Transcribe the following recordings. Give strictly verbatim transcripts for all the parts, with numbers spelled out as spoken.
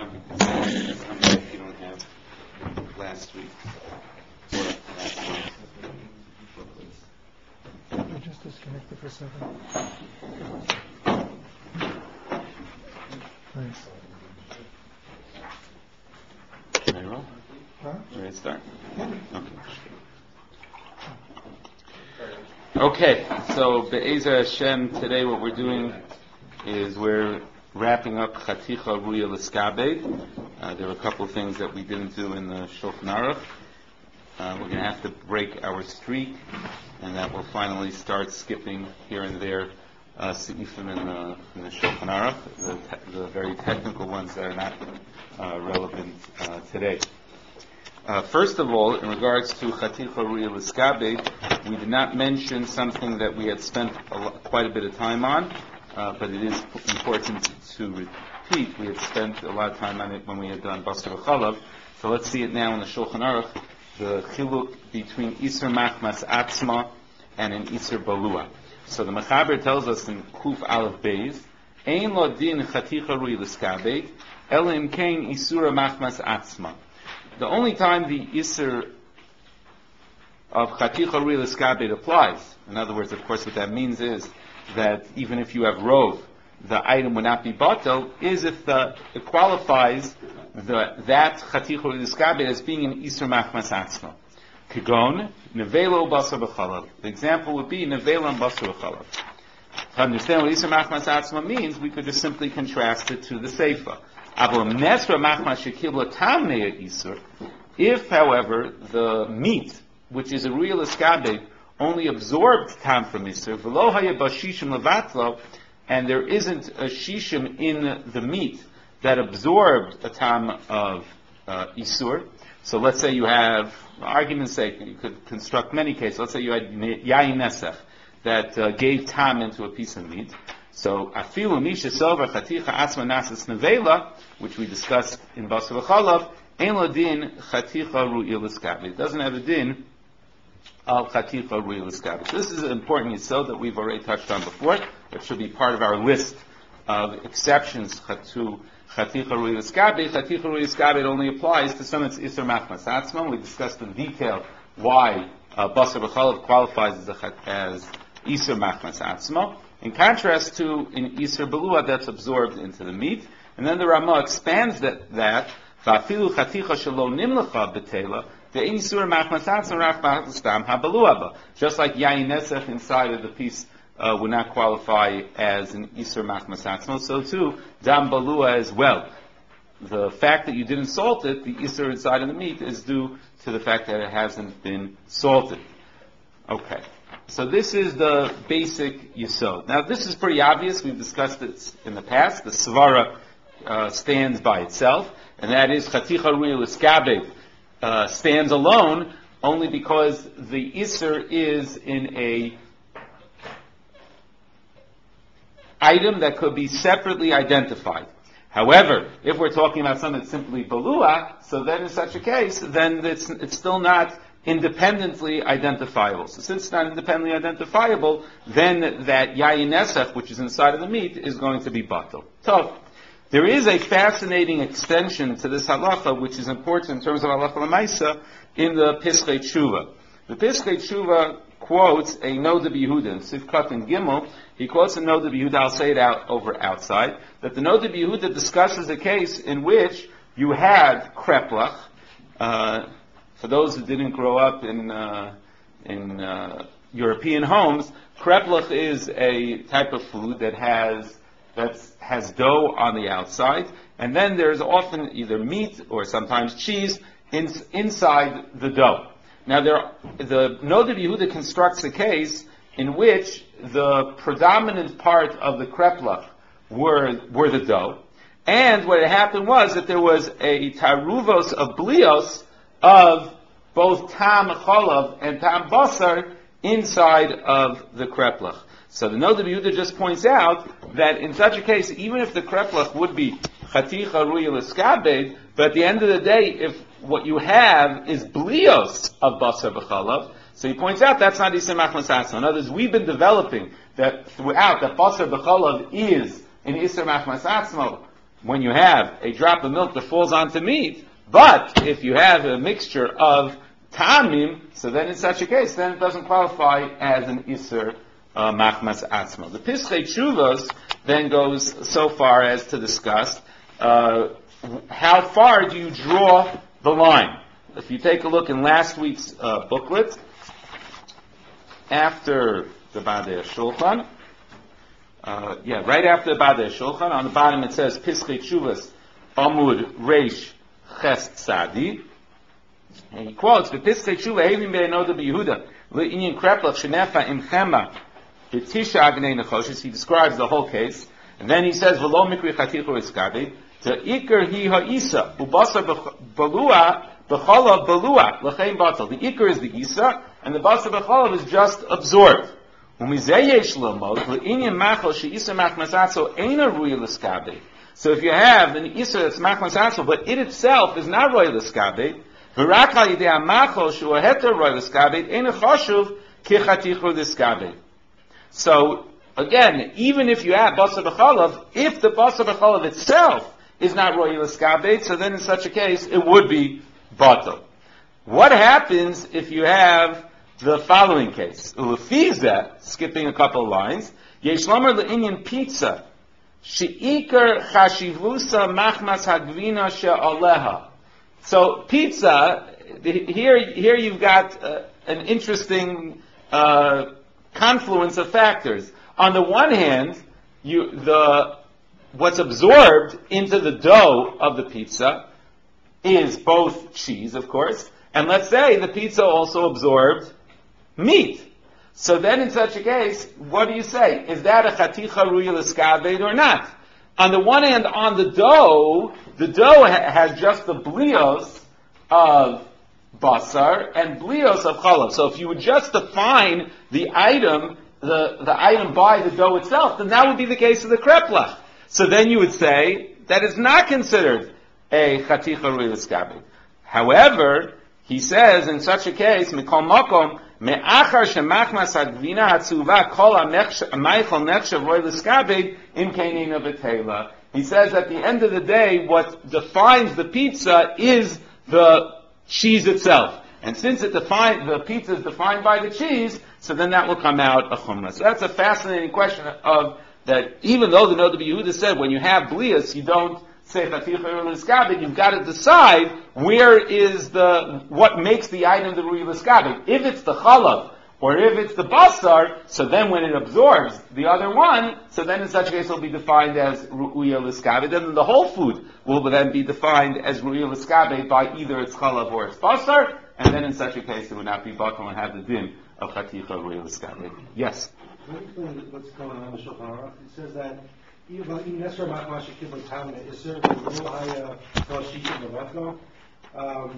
because I'm sorry if you don't have last week or last month. Can you just disconnect it for a second? Thanks. Ready to roll? Huh? Ready to start? Okay. Okay, so Be'ezer Hashem, today what we're doing is we're wrapping up Chaticha Ruya L'Skabed. Uh, there are a couple of things that we didn't do in the Shulchan Aruch. Uh, we're going to have to break our streak, and that will finally start skipping here and there uh, Seifim in the, in the Shulchan Aruch, the, te- the very technical ones that are not uh, relevant uh, today. Uh, first of all, in regards to Chaticha Ruya L'Skabed, we did not mention something that we had spent a lo- quite a bit of time on, uh, but it is important to repeat. We had spent a lot of time on it when we had done Basar V'Chalav, so let's see it now in the Shulchan Aruch, the chiluk between Isur Machmas Atzma and an Isur Balua. So the Mechaber tells us in Kuf Aleph Beis, Ein lo din Chaticha Ruya L'Skabed, ela im kein Isur Machmas Atzma. The only time the Isur of Chaticha Ruya L'Skabed applies, in other words, of course, what that means is that even if you have rov, the item would not be batel, is if the, it qualifies the, that Chaticha Ruya L'Skabed as being an Isur Machmas Atzma. Kigon, Nevelo Basar B'Chalav. The example would be Nevelo and Basar B'Chalav. To understand what Isur Machmas Atzma means, we could just simply contrast it to the Seifa. If, however, the meat, which is a real L'Skabed, only absorbed tam from Isur, and there isn't a shishim in the meat that absorbed a tam of uh, Isur. So let's say you have, for argument's sake, you could construct many cases. Let's say you had yayin nesech that uh, gave tam into a piece of meat. So afilu misha sover chaticha atzma nasas nevela, which we discussed in Basar V'Chalav, ein lo din chaticha ru'il l'skabed. It doesn't have a din of chaticha ru'il l'skabed. So this is an important yisod that we've already touched on before. That should be part of our list of exceptions to chaticha ru'il l'skabed. Chaticha ru'il l'skabed only applies to some it's Isur Machmas Atzma. We discussed in detail why uh, Basar V'Chalav qualifies as, a, as Isur Machmas Atzma. In contrast to in Isur Balua, that's absorbed into the meat. And then the Ramah expands that, that Va'afilu chaticha shelo nimlecha betela, ve'ein Isur Machmas Atzma rach b'stam habalua. Just like yayin nesech inside of the piece uh, would not qualify as an Isur Machmas Atzma, so too dam balua as well. The fact that you didn't salt it, the Isur inside of the meat, is due to the fact that it hasn't been salted. Okay. So this is the basic yisod. Now this is pretty obvious. We've discussed this in the past. The svara uh, stands by itself, and that is Chaticha Ruya L'Skabed uh, stands alone only because the Isur is in a item that could be separately identified. However, if we're talking about something that's simply balua, so then in such a case, then it's, it's still not independently identifiable. So since it's not independently identifiable, then that yayin nesech, which is inside of the meat, is going to be batel. So, there is a fascinating extension to this halacha, which is important in terms of halacha l'maisa, in the Piskei Tshuva. The Piskei Tshuva quotes a Noda B'Yehuda, in Sivkat and Gimel. He quotes a Noda B'Yehuda, I'll say it out over outside, that the Noda B'Yehuda discusses a case in which you had kreplach. uh, For those who didn't grow up in uh, in uh, European homes, kreplach is a type of food that has that has dough on the outside, and then there's often either meat or sometimes cheese in, inside the dough. Now, there, the Noda B'Yehuda constructs a case in which the predominant part of the kreplach were were the dough, and what had happened was that there was a taruvos of blios of both tam cholav and tam basar inside of the kreplach. So the Noda B'Yehuda just points out that in such a case, even if the kreplach would be chaticha ruya l'skabed, but at the end of the day, if what you have is blios of basar b'chalav, so he points out that's not Isur Machmas Atzma. In other words, we've been developing that throughout that basar b'chalav is an Isur Machmas Atzma when you have a drop of milk that falls onto meat, but if you have a mixture of ta'amim, so then in such a case, then it doesn't qualify as an Isser uh, Machmas Atzmo. The Pischei Tshuvos then goes so far as to discuss uh, how far do you draw the line. If you take a look in last week's uh, booklet, after the Badei Shulchan, uh, yeah, right after the Badei Shulchan, on the bottom it says Pischei Tshuvos Amud Reish Ches Tzadi. And he quotes, "V'pischei tshuva hevim be'enoda b'Yehuda le'inyan kreplach shenefa im chema b'tisha agnei nechoshes." He describes the whole case, and then he says, "V'lo mikri chatichu iskabe to ikar hi ha'isa ubasa balua b'cholav balua l'chein batal." The ikar is the isa, and the basa b'cholav is just absorbed. Umizeh yesh lomot le'inyan machal she'isa machmasatzo eina ruya l'skabe. So if you have an isa that's machmasatzo, but it itself is not ruya l'skabe, so again, even if you have basar b'chalav, if the basar b'chalav itself is not royal iskabed, so then in such a case it would be batal. What happens if you have the following case? Ulefiza, skipping a couple of lines, yesh lamer le'inyan pizza she'ikar chashivusa machmas hagvina she'aleha. So pizza, here, here you've got uh, an interesting uh, confluence of factors. On the one hand, you, the what's absorbed into the dough of the pizza is both cheese, of course, and let's say the pizza also absorbed meat. So then, in such a case, what do you say? Is that a chaticha ruya l'skabed or not? On the one hand, on the dough, the dough ha- has just the blios of basar and blios of chalav. So if you would just define the item, the, the item by the dough itself, then that would be the case of the kreplach. So then you would say that is not considered a chaticha ruya l'skabed. However, he says in such a case, mikol makom, me'achar shemachmas hagvina hatzuva kol ha'meichel nechshav roy l'skabed im kainina v'teila. He says at the end of the day, what defines the pizza is the cheese itself. And since it define, the pizza is defined by the cheese, so then that will come out a chumrah. So that's a fascinating question of that even though the Noda B'Yehuda said when you have blias, you don't say chaticha ruya l'skabed, you've got to decide where is the, what makes the item the ruya l'skabed. If it's the chalav, or if it's the basar, so then when it absorbs the other one, so then in such a case it will be defined as ruya l'skabed, and the whole food will then be defined as ruya l'skabed by either its chalav or its basar, and then in such a case it would not be batal and have the din of chaticha ruya l'skabed. Yes? Can you explain what's going on in the Shulchan Aruch? It says that even Nesra Machmas Shekibur Tamina is served with no higher Shekibur Levachno. Um,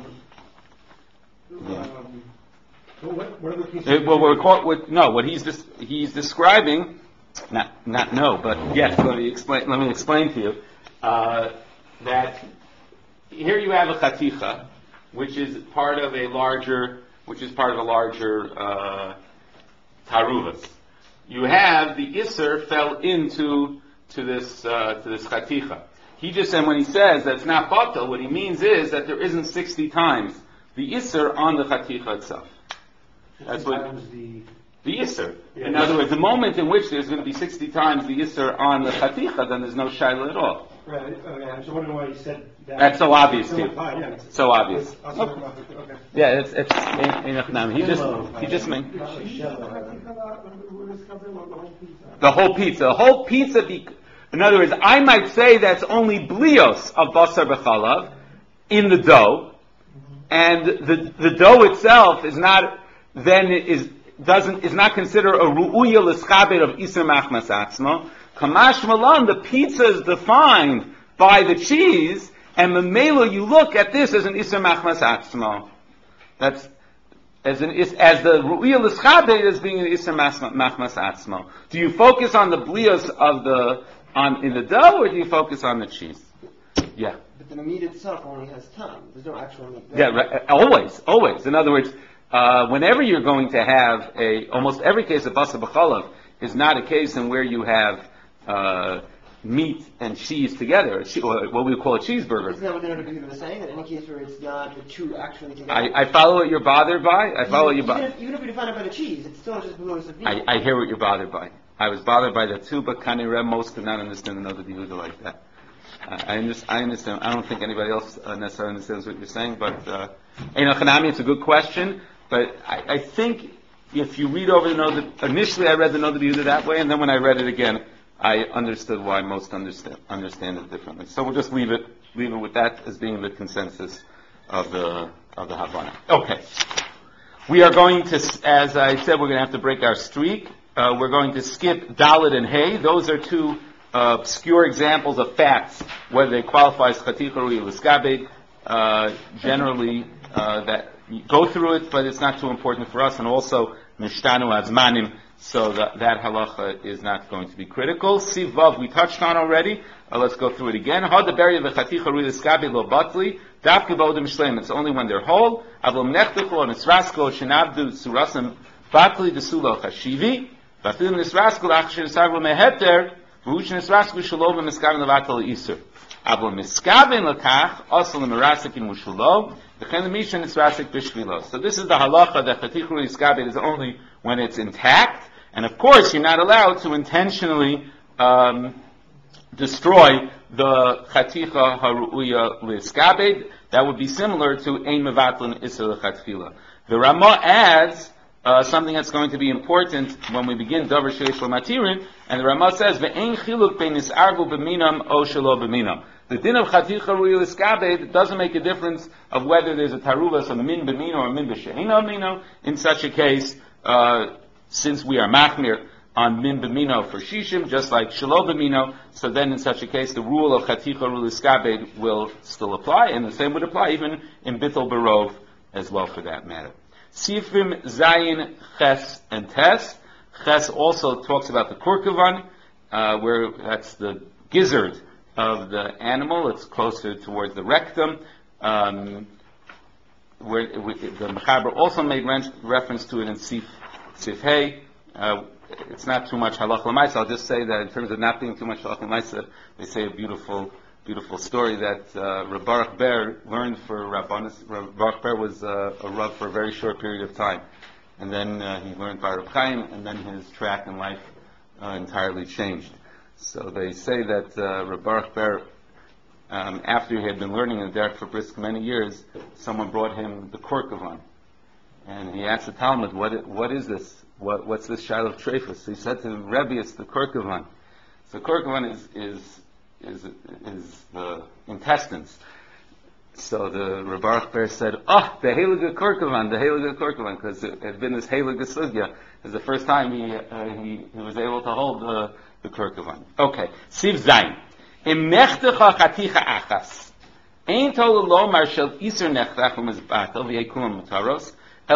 what, what are the pieces? Well, we're caught with, no, what he's dis- he's describing, not not no, but yes, let me explain. Let me explain to you uh, that here you have a chaticha, which is part of a larger, which is part of a larger uh, taruvas. You have the iser fell into to this uh, to this chaticha. He just said when he says that it's not batal, what he means is that there isn't sixty times the iser on the chaticha itself. That's what the the iser. Yeah. In other words, the moment in which there's going to be sixty times the iser on the chaticha, then there's no shaila at all. Right. Okay. I'm just wondering why he said that. That's so obvious to you. Yeah, so obvious. Okay. Okay. Yeah, it's it's enough. He just he just meant the whole pizza. The whole pizza. Be, in other words, I might say that's only blios of basar b'chalav in the dough, and the the dough itself is not then is doesn't is not considered a ru'uya l'schabed of iser machmas atzmo. Kamash malan, the pizza is defined by the cheese, and memelo you look at this as an iser machmas atzmo. That's as an as the ru'uya l'schabed as being an iser machmas atzmo. Do you focus on the blios of the on in the dough, or do you focus on the cheese? Yeah. But the meat itself only has time. There's no actual meat. Yeah, right, always, always. In other words, uh, whenever you're going to have a, almost every case of basar b'chalav is not a case in where you have uh, meat and cheese together, a che- or what we call a cheeseburger. Isn't that what the Noda B'Yehuda was saying? That in any case where it's not the two actually together? I, I follow what you're bothered by. I follow what you're even, bothered. if, even if we define it by the cheese, it's still just below the meat. I, I hear what you're bothered by. I was bothered by that too, but Kanireh most could not understand the Noda B'Yehuda like that. Uh, I, understand, I understand. I don't think anybody else uh, necessarily understands what you're saying, but uh, you know, Hanami, it's a good question. But I, I think if you read over the Noda, initially I read the Noda B'Yehuda that way, and then when I read it again, I understood why most understand understand it differently. So we'll just leave it leave it with that as being the consensus of the of the Havana. Okay, we are going to, as I said, we're going to have to break our streak. Uh, we're going to skip Dalet and Hay. Those are two uh, obscure examples of facts, whether they qualify as Chaticha or Liskabed. Uh, generally, uh, that go through it, but it's not too important for us. And also Nishtanu Azmanim. So that, that halacha is not going to be critical. Siv Vav we touched on already. Uh, let's go through it again. It's only when they're whole. So this is the halacha that chaticha iskabed is only when it's intact. And of course, you're not allowed to intentionally um, destroy the chaticha haruya liskabed. That would be similar to ein mevatlin isser lechatfila. The Ramah adds uh, something that's going to be important when we begin davar sheish lematirin, and the Ramah says ve'ein chiluk bein nisargu b'minam o shelo b'minam. The din of chaticha haruya liskabed doesn't make a difference of whether there's a taruvas of a min b'mino or a min b'she'ina b'mino. In such a case, uh, since we are machmir on min b'mino for shishim, just like shelo b'mino, so then in such a case the rule of chaticha ruliskabed will still apply, and the same would apply even in bittul barov as well for that matter. Sifrim zayin ches and tes. Ches also talks about the kurkavan, uh, where that's the gizzard of the animal. It's closer towards the rectum. Um, where we, the Mechaber also made re- reference to it in Sif Sifhei. Uh, it's not too much halach l'maisa. I'll just say that in terms of not being too much halach l'maisa, they say a beautiful, beautiful story that uh, Reb Baruch Ber learned for Rabbanis. Reb Baruch Ber was uh, a Rav for a very short period of time, and then uh, he learned by Reb Chaim, and then his track in life uh, entirely changed. So they say that uh, Reb Baruch Ber, um, after he had been learning in the Derek for Brisk many years, someone brought him the Korkovan. And he asked the Talmud, what, what is this? What, what's this Shiloh Trefus? He said to him, Rebbe, it's the Korkovan. So Korkovan is, is, is, is the intestines. So the Reb Baruch Ber said, oh, the Heilige Korkovan, the Heilige Korkovan, because it had been this Heilige Sugya. It was the first time he, uh, he, he was able to hold the, the Korkovan. Okay, Siv Zayin. Im nechtecha chaticha achas. Ein tol lomar shel iser nechtach umizbatel v'yekulam mutaros.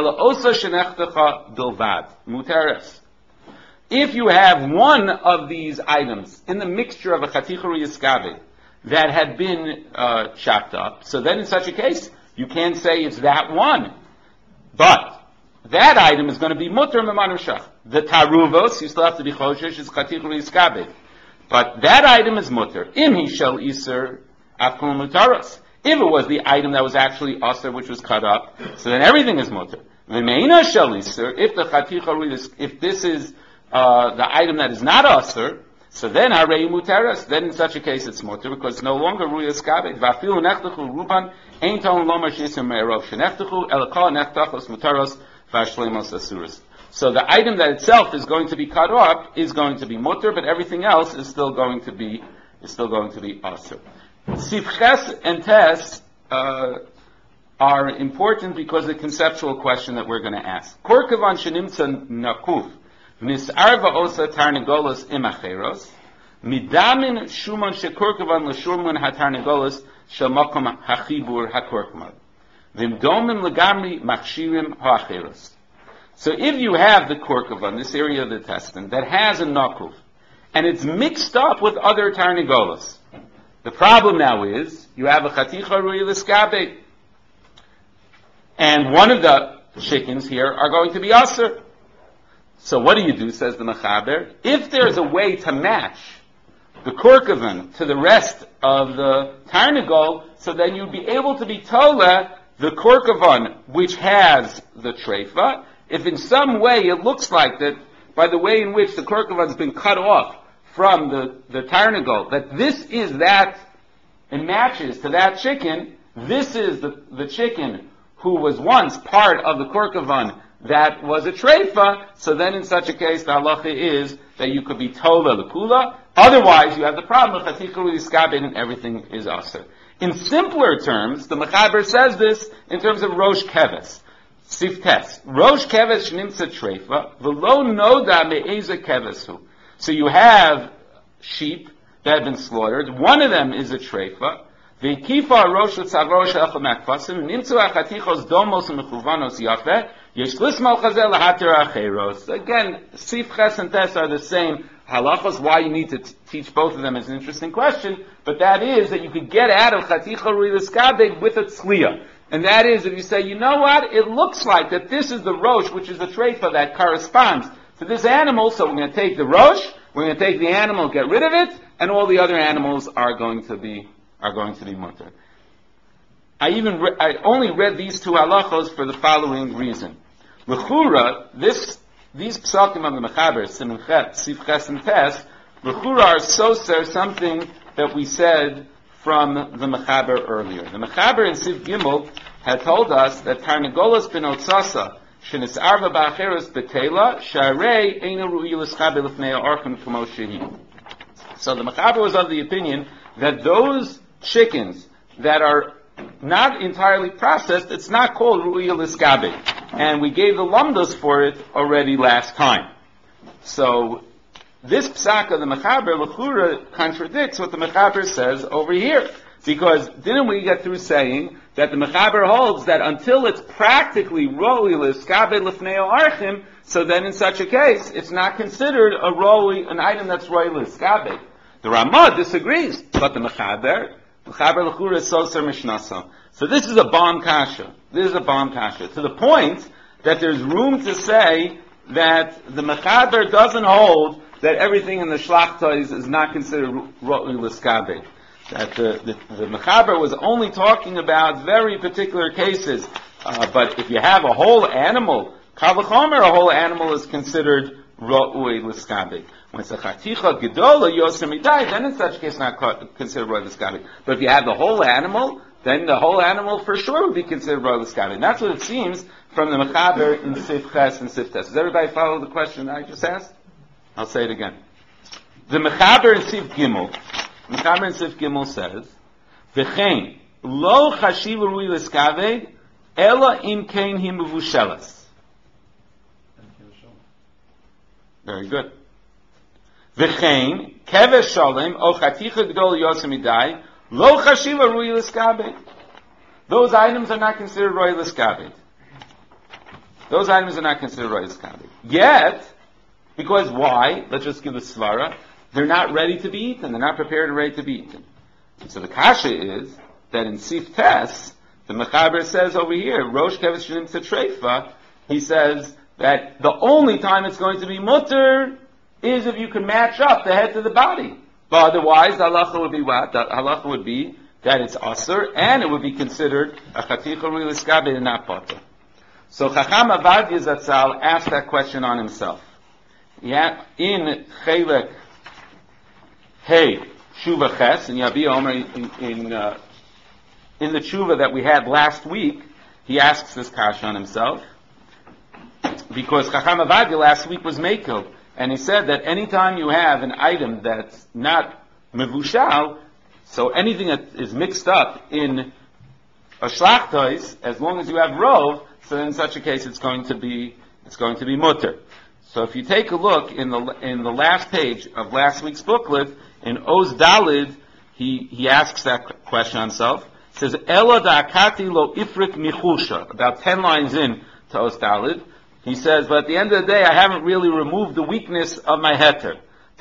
If you have one of these items in the mixture of a chaticha yiskabe that had been uh, chopped up, so then in such a case, you can't say it's that one. But that item is going to be mutter memanu shach. The taruvos, you still have to be choshesh, is chaticha yiskabe. But that item is mutter. Im he shall iser afkol mutaros. If it was the item that was actually aser, which was cut up, so then everything is mutter. V'meina shel iser, if the chaticha, if this is uh, the item that is not aser, so then harei muteras, then in such a case it's mutter, because it's no longer ruyas kabed. V'afilu nechtechu ruban, ein ton lomar sheisem me'erov shenechtechu, elakal nechtachos mutaros, v'ashlemos asuras. So the item that itself is going to be cut up is going to be mutter, but everything else is still going to be, is still going to be aser. Sifches and tes uh, are important because of the conceptual question that we're going to ask. Korkavan shenimtza nakuf v'nisarva osa tarnegolos imacheros midamin shuman shekorkavan l'shurmun hatarnegolos shemakom hachibur hakorkman v'imdomim legamri machshirim ha'acheros. So if you have the korkavan, this area of the intestine, that has a nakuf, and it's mixed up with other tarnegolos, the problem now is, you have a chaticha ruya liskabe, and one of the chickens here are going to be aser. So what do you do, says the Mechaber? If there's a way to match the korkovan to the rest of the tarnagol, so then you'd be able to be tola the korkovan which has the treifa. If in some way it looks like that, by the way in which the korkovan's been cut off from the, the tarnagol, that this is that, it matches to that chicken, this is the, the chicken who was once part of the korkovan that was a treifa, so then in such a case the halacha is that you could be tola lekula. Otherwise you have the problem of chatikah u'iskabed and everything is aser. In simpler terms, the Mechaber says this in terms of Rosh Keves. Siftes. Rosh Keves shnimtza treifa, v'lo noda me'eza kevesu. So you have sheep that have been slaughtered. One of them is a treifa. V'kifa rosh l'tzavrosh elcha makfasim, nimtzu achatichos domos mechuvanos yafeh, yesh lismal chazel lahatir acheros. Again, Sifches and Tes are the same. Halachos, why you need to t- teach both of them is an interesting question, but that is that you could get out of chaticha ru'ilaskabed with a tzliya. And that is, if you say, you know what, it looks like that this is the rosh, which is the treifa that corresponds to this animal, so we're going to take the rosh, we're going to take the animal, get rid of it, and all the other animals are going to be, are going to be mutter. I even, re- I only read these two halachos for the following reason. L'chura, this, these psakim of the Mechaber, Siman Chet, Sifches and Tes, l'chura are soser, something that we said from the Mechaber earlier. The Mechaber in Siv Gimel had told us that Tarnagolos ben Otsasa shenis arva ba'acheres betela sharei einu ru'i l'schabe l'fnei ha'orchim k'mo shehi. So the Mechaber was of the opinion that those chickens that are not entirely processed, it's not called ru'i l'schabe. And we gave the lumdos for it already last time. So this psak of the Mechaber, l'chura, contradicts what the Mechaber says over here. Because didn't we get through saying that the Mechaber holds that until it's practically ro'i l'skabed l'fnei archim, so then in such a case, it's not considered a ro'i, an item that's ro'i l'skabed. The Ramah disagrees, but the Mechaber, Mechaber l'chura is soser mishnasa. So this is a bomb kasha. This is a bomb kasha. To the point that there's room to say that the Mechaber doesn't hold that everything in the shlachtais is not considered ro'i l'skabed. That the, the, the Mechaber was only talking about very particular cases. Uh, but if you have a whole animal, kal v'chomer, a whole animal is considered ro'i l'skabed. When it's a chaticha gedola yoser midai, then in such a case not considered ro'i l'skabed. But if you have the whole animal, then the whole animal for sure would be considered ro'i l'skabed. And that's what it seems from the Mechaber in Sif Ches and Sif Tes. Does everybody follow the question I just asked? I'll say it again. The Mechaber in Sif Gimel, Mechaber in Sif Gimel says, V'chein, lo chashiv ru'i l'skaved, ela im kein hi mevushelas. Very good. V'chein, kevesh shalem, o chaticha gdol yosem midai, lo chashiv ru'i l'skaved. Those items are not considered ro'i l'skaved. Those items are not considered ro'i l'skaved. Yet, because why? Let's just give a svara. They're not ready to be eaten. They're not prepared and ready to be eaten. So the kasha is that in Sif Tes, the Mechaber says over here, Rosh Keves Shnim Treifa, he says that the only time it's going to be mutter is if you can match up the head to the body. But otherwise, the halacha would be what? The halacha would be that it's aser, and it would be considered a chaticha ru'i l'skabed and not potter. So Chacham Avadia Zatzal asked that question on himself. Yeah, in Chelek Hey Shuva Ches and Yabi Omer in in, uh, in the Shuva that we had last week, he asks this kasha on himself because Chacham Avadia last week was Mekel, and he said that anytime you have an item that's not mevushal, so anything that is mixed up in a shlachtos, as long as you have rov, so in such a case it's going to be it's going to be mutter. So if you take a look in the in the last page of last week's booklet, in Oz Dalid, he, he asks that question on himself. He says, Ela da'akati lo ifrik michusha. About ten lines in to Oz Dalid, he says, but at the end of the day, I haven't really removed the weakness of my heter.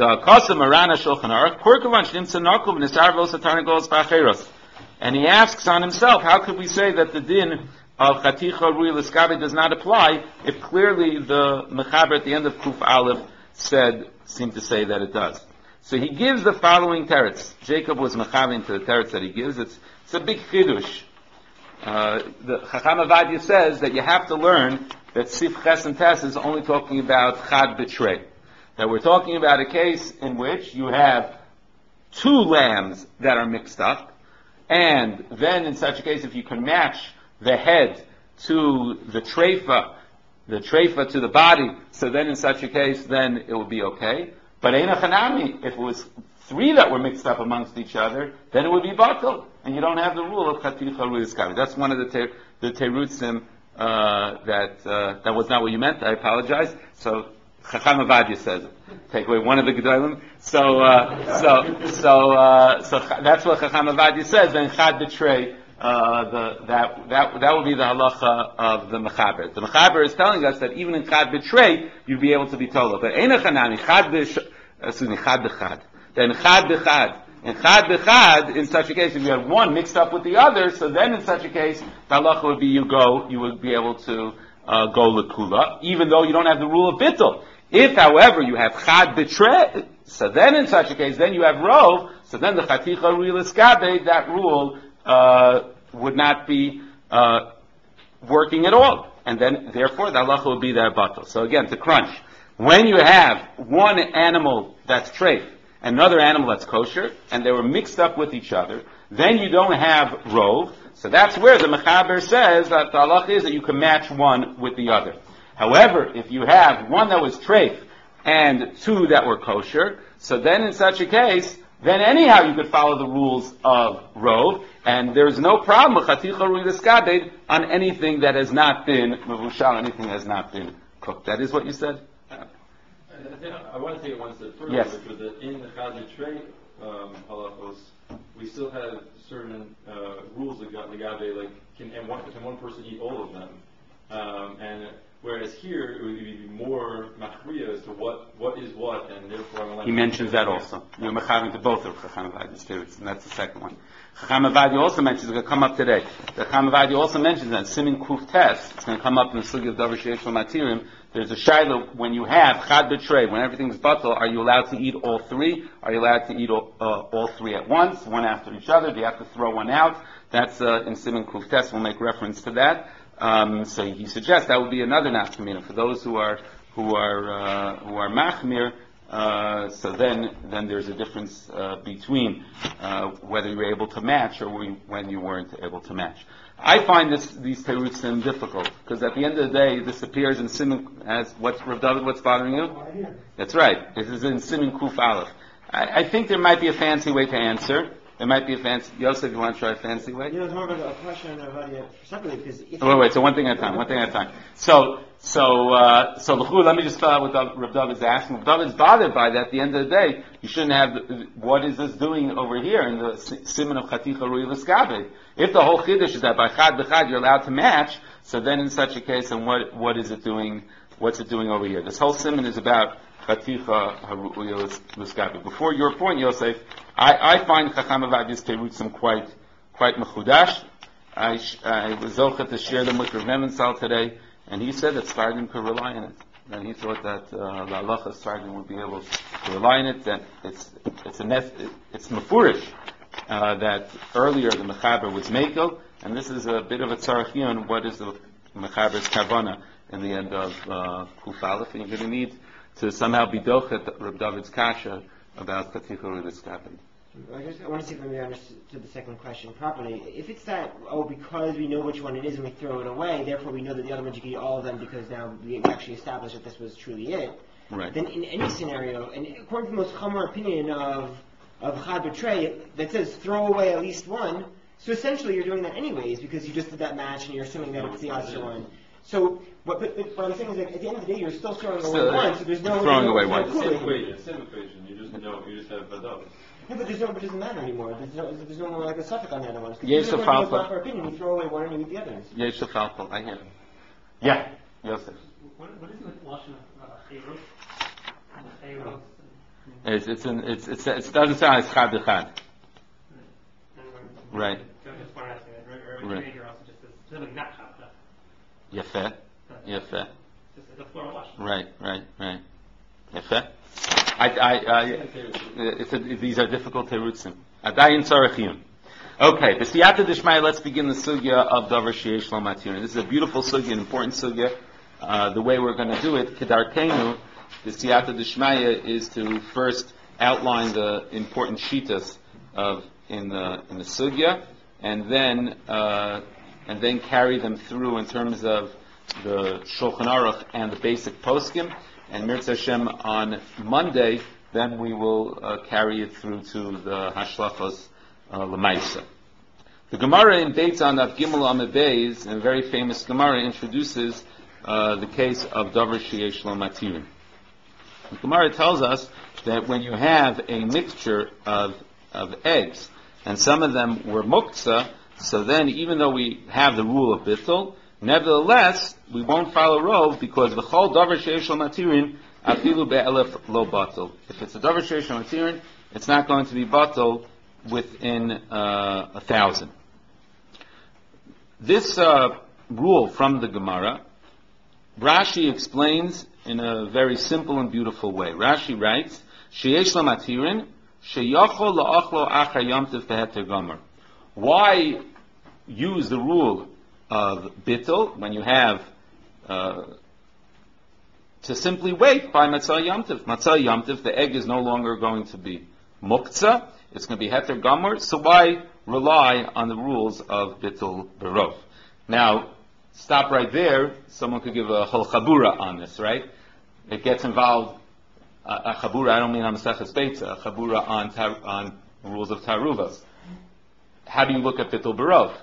And he asks on himself, how could we say that the din of chaticha ru'i l'skabed does not apply if clearly the Mechaber at the end of Kuf Aleph said, seemed to say that it does. So he gives the following teretz. Jacob was mechavein to the teretz that he gives. It's, it's a big chidush. Uh, the Chacham Avadia says that you have to learn that Sif Ches and Tes is only talking about Chad B'Trei. That we're talking about a case in which you have two lambs that are mixed up, and then in such a case, if you can match the head to the treifa, the treifa to the body, so then in such a case, then it will be okay. But Eina Chanami, if it was three that were mixed up amongst each other, then it would be batal, and you don't have the rule of Chaticha Ruiskavi. That's one of the ter- the terutzim uh, that uh, that was not what you meant. I apologize. So Chacham Avadia says it. Take away one of the gedolim. So uh, so so uh, so that's what Chacham Avadia says. Then Chad B'Trei. Uh, the, that, that, that would be the halacha of the mechaber. The mechaber is telling us that even in chad b'trei, you'd be able to be told. But eina chanami, chad b'sh, excuse me, chad b'chad. Then chad b'chad. In chad b'chad, in such a case, if you have one mixed up with the other, so then in such a case, the halacha would be you go, you would be able to, uh, go l'kula, even though you don't have the rule of bittul. If, however, you have chad b'trei, so then in such a case, then you have rov, so then the chaticha ruilaskabe, that rule, Uh, would not be uh, working at all, and then therefore the halacha would be that batal. So again, to crunch, when you have one animal that's treif and another animal that's kosher, and they were mixed up with each other, then you don't have rov. So that's where the mechaber says that the halacha is that you can match one with the other. However, if you have one that was treif and two that were kosher, so then in such a case, then anyhow you could follow the rules of rov, and there's no problem with chaticha ruilaskabed on anything that has not been mevushal, anything that has not been cooked. That is what you said? I, think I want to take it one step further, yes. Which was that in the chad b'trei um, halachos, we still have certain uh, rules that got legabe, like can and one, can one person eat all of them? Um, and whereas here, it would be more machriya as to what, what is what, and therefore I'm allowed He mentions that also. You're mechavim to both of Chacham Avadi's terutzim, and that's the second one. Chacham Avadi also mentions, it's going to come up today. The Chacham Avadi also mentions that Simin Kuf Tes, it's going to come up in the Sugi of Davar Sheish Matirim, there's a shaila, when you have Chad B'Trei, when everything's batal, are you allowed to eat all three? Are you allowed to eat all, uh, all three at once, one after each other? Do you have to throw one out? That's uh, in Simin Kuf Tes, we'll make reference to that. Um, so he suggests that would be another nafkamina for those who are who are uh, who are machmir. Uh, so then then there's a difference uh, between uh, whether you were able to match or we, when you weren't able to match. I find this these terutzim difficult because at the end of the day this appears in Siman as what's Rav David, what's bothering you? That's right. This is in Siman Kuf Aleph. I, I think there might be a fancy way to answer. There might be a fancy. Yosef, you want to try a fancy way? You know, it's more of a question of how do you separately because if wait, wait. So one thing at a time. One thing at a time. So, so, uh, so l'chu, let me just spell out what Rav David's asking. Rav David's bothered by that. At the end of the day, you shouldn't have. The, what is this doing over here in the siman of chaticha rui l'skabe? If the whole chiddush is that by chad b'chad you're allowed to match, so then in such a case, and what what is it doing? What's it doing over here? This whole siman is about chaticha haruya l'skabe. Before your point, Yosef, I, I find Chacham Avadi's terutzim quite quite mechudash. I, sh- I was zocha to share them with Rav Nemensal today, and he said that Sfardim could rely on it. And he thought that uh, the halacha Sfardim would be able to rely on it. That it's it's a nef- it's mefurish uh, that earlier the mechaber was mekel, and this is a bit of a tzarachiyun. What is the mechaber's kavana in the end of uh, Kuf Aleph? And you're going to need to somehow be dochet Reb David's kasha about Chaticha Ruilaskabed. I just I want to see if I understood the second question properly. If it's that, oh, because we know which one it is and we throw it away, therefore we know that the other ones you can eat all of them because now we actually established that this was truly it. Right. Then in any scenario, and according to the most common opinion of of Chad B'Trei, that says throw away at least one, so essentially you're doing that anyways because you just did that match and you're assuming that it's the opposite one. So, what, but, but what I'm saying is that at the end of the day, you're still throwing away Still, one, so there's no... throwing there's away no, one. there's It's no the same cooling. equation, same equation. You just know, you just have vadov. No, but there's no, it doesn't matter anymore. There's no, there's no more like a suffix on the other ones. Yes, Because so according to far, the proper opinion, you throw away one and you eat the others. Yesha Falpal, I hear. Yeah, Yosef. What, what is the lashon of chayros? Chayros. It's it's an, it's it's it doesn't sound as chad b'chad. Right. Just one asking that. Right. Right. Here also just says something not chad. Yefeh. Yefeh. Just as a plural lashon. Right, right, right. Yefeh. I, I, I, it's a, these are difficult terutzim. Adayin tzarechiyun. Okay, the siyata d'shmaya. Let's begin the sugya of davar sheyesh lo matirin. This is a beautiful sugya, an important sugya. Uh, the way we're going to do it, kedarkenu, the siyata d'shmaya, is to first outline the important shitas of in the in the sugya, and then uh, and then carry them through in terms of the Shulchan Aruch and the basic poskim. And Mirz Hashem on Monday, then we will uh, carry it through to the Hashlachos uh, Lemaisa. The Gemara in Beitz on Av Gimel Amud Beis, a very famous Gemara, introduces uh, the case of Davar Sheyesh Lo Matirin. The Gemara tells us that when you have a mixture of of eggs, and some of them were muktzah, so then even though we have the rule of bittul, nevertheless, we won't follow Rov, because the chol davar sheyesh lo matirin afilu be'elef lo batel. If it's a davar sheyesh lo matirin, it's not going to be batel within uh, a thousand. This uh, rule from the Gemara, Rashi explains in a very simple and beautiful way. Rashi writes, sheyesh lo matirin sheyachol la'achlo achar yom tov beheter gomer. Why use the rule of bittul when you have uh, to simply wait by Matzah Yom Tov? Matzah Yom Tov, the egg is no longer going to be muktzah, it's going to be heter gomer, so why rely on the rules of bittul berov? Now, stop right there. Someone could give a whole chabura on this, right? It gets involved, uh, a chabura, I don't mean on Maseches Beitza, a chabura on, tar, on rules of taruvas. How do you look at bittul berov?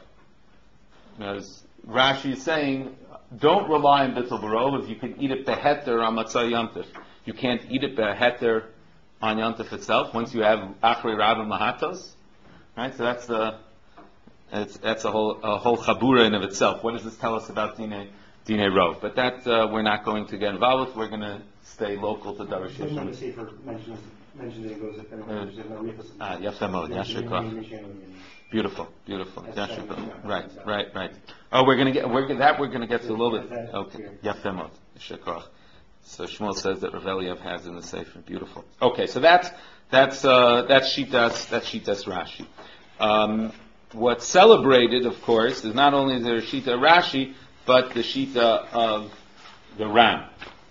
As Rashi is saying, don't rely on bittul berov if you can eat it beheter on Matzah Yom Tov. You can't eat it beheter on Yom Tov itself once you have achrei rabim lahatos, right? So that's the it's, that's a whole a whole chabura in of itself. What does this tell us about dine dine rov? But that uh, we're not going to get involved with. We're going to stay local to davar sheyesh. Someone Sefer mentions mentions it goes if anyone mentions it. Ah, yafeh mod, yasher koach. Beautiful, beautiful. Yasher, right, right, right. Oh, we're gonna get we're that we're gonna get to a little bit. Okay, yafeh mod, yasher koach. So Shmuel says that Rav Eliyav has in the Sefer. Beautiful. Okay, so that's that's uh, that's shitas that's shitas Rashi. Um, what's celebrated, of course, is not only the shita Rashi, but the shita of the Ran.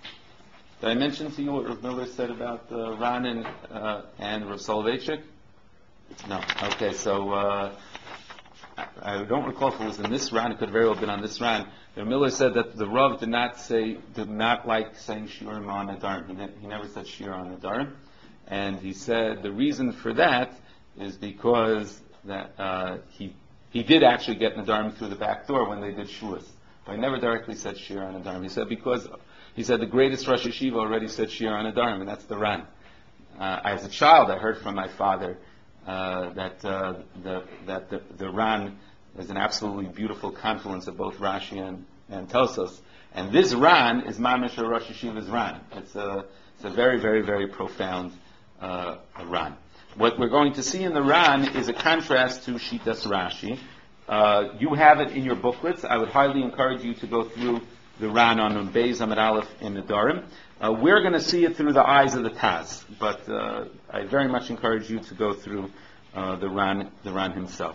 Did I mention to you what Rav Miller said about the Ran and uh, and Rav Soloveitchik? No. Okay, so uh, I, I don't recall if it was in this Ran. It could very well have been on this Ran. Rav Miller said that the Rav did not say, did not like saying Shiurim on Nadarim. He, ne- he never said Shiur on Nadarim, and he said the reason for that is because that uh, he he did actually get Nadarim through the back door when they did Shuas, but he never directly said Shiur on Nadarim. He said because he said the greatest Rosh Yeshiva already said Shiur on Nadarim, and that's the Ran. Uh, as a child, I heard from my father uh, that uh, the that the, the Ran is an absolutely beautiful confluence of both Rashi and, and Tosfos. And this Ran is Mamish or Rosh Yeshiva's Ran. It's a, it's a very, very, very profound uh, Ran. What we're going to see in the Ran is a contrast to Shitas Rashi. Uh, you have it in your booklets. I would highly encourage you to go through the Ran on Beis Amud Aleph in the Nadarim. Uh, we're going to see it through the eyes of the Taz, but uh, I very much encourage you to go through uh, the Ran, the Ran himself.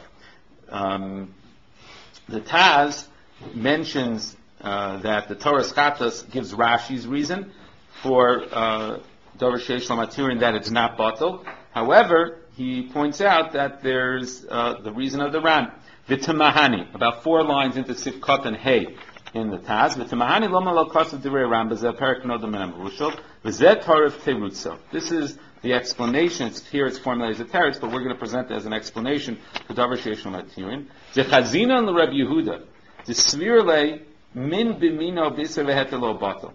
Um, the Taz mentions uh, that the Torah Chatas gives Rashi's reason for uh, Davar Sheyesh Lo Matirin, that it's not batel. However, he points out that there's uh, the reason of the Ran. V'tamahani, about four lines into Sifkot and Hey in the Taz. V'tamahani loma lo kasav divrei Ran b'zeh perek nodam min Arushal v'zeh tarif terutzo. This is the explanation. It's here, it's formulated as a teretz, but we're going to present it as an explanation for Davar Sheyesh Lo Matirin. Zechazina and Rabbi Yehuda, Desvirle min b'mino b'isar v'heter lo batel.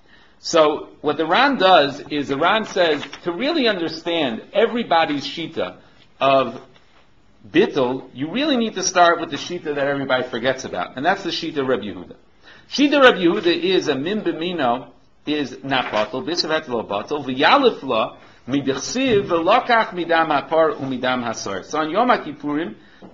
So what the Ran does is the Ran says to really understand everybody's shita of bittul, you really need to start with the shita that everybody forgets about, and that's the shita of Rabbi Yehuda. Shita Rabbi Yehuda is a min b'mino is not batel, b'isar v'heter lo batel v'yalif lo midichsiv v'lokach midam hapar u'midam hasor. So on Yom HaKippurim,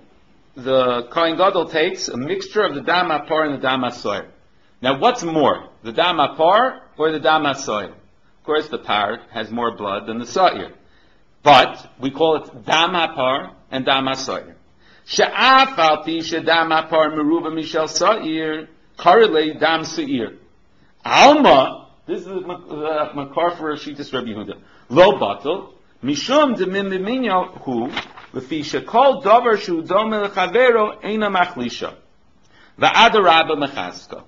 the Kohen Gadol takes a mixture of the dam hapar and the dam hasor. Now, what's more, the dam hapar or the dam hasor? Of course, the par has more blood than the sa'ir. But we call it dam hapar and dam hasa'ir. She'af al pi she'dam hapar meruba mishel sa'ir karele dam sa'ir. Alma, this is the makar for Shitas Rabbi Yehuda. Lo batel mishum demim b'minyo hu lefi shekol davar shu dome lechavero eina machlisha va'adarabba mechaska.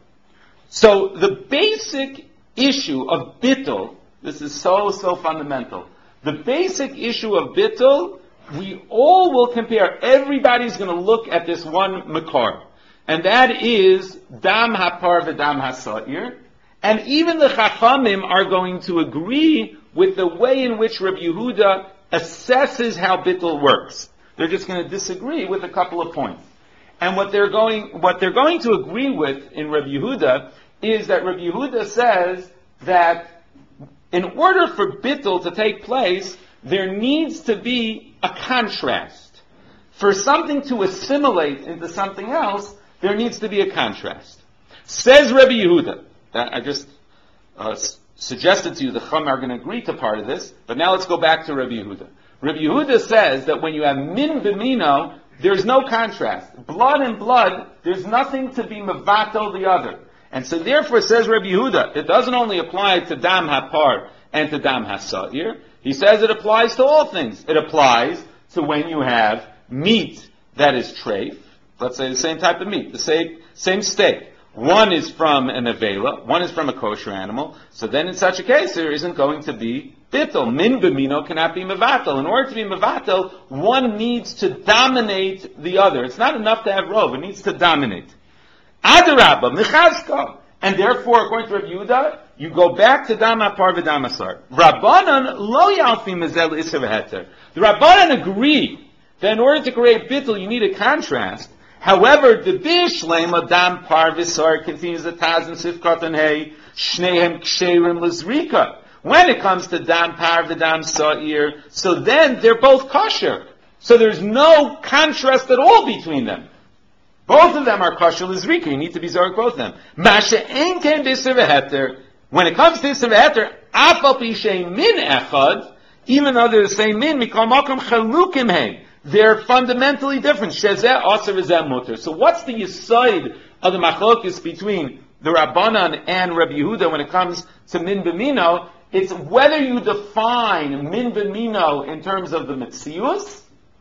So the basic issue of bittul, this is so so fundamental. The basic issue of bittul, we all will compare. Everybody's going to look at this one makar, and that is dam hapar v'dam hasa'ir. And even the Chachamim are going to agree with the way in which Rabbi Yehuda assesses how bittul works. They're just going to disagree with a couple of points. And what they're going, what they're going to agree with in Rabbi Yehuda is that Rabbi Yehuda says that in order for bittul to take place, there needs to be a contrast. For something to assimilate into something else, there needs to be a contrast. Says Rabbi Yehuda. I just uh, suggested to you the Chum are going to agree to part of this, but now let's go back to Rabbi Yehuda. Rabbi Yehuda says that when you have min b'mino, there's no contrast. Blood and blood, there's nothing to be mevatel the other. And so therefore, says Rabbi Yehuda, it doesn't only apply to dam hapar and to dam hasa'ir. He says it applies to all things. It applies to when you have meat that is treif, let's say the same type of meat, the same, same steak. One is from an avela, one is from a kosher animal, so then in such a case there isn't going to be bittul. Min b'mino cannot be mevatel. In order to be mevatel, one needs to dominate the other. It's not enough to have rov, it needs to dominate. Adarabba, mechazka. And therefore, according to Rabbi Yehuda, you go back to dam hapar v'dam hasar. Rabbanan lo yalfi mezel iser v'heter. The Rabbanan agree that in order to create bittul, you need a contrast. However, the bishlema dam par v'sar continues the taz and sifkat and hey shnehem ksherim lizrika. When it comes to dam par v'dam sa'ir, so then they're both kosher. So there's no contrast at all between them. Both of them are kosher lizrika. You need to be zarek both of them. Masha ein ken b'isr v'heter. When it comes to isr v'heter, afal pishay min echad, even though they're the same min, mikol makom chalukim hey. They're fundamentally different. Shezeh aser v'zeh muter. So what's the yisoid of the machlokes between the Rabbanan and Rabbi Yehuda when it comes to min b'mino? It's whether you define min b'mino in terms of the metzius,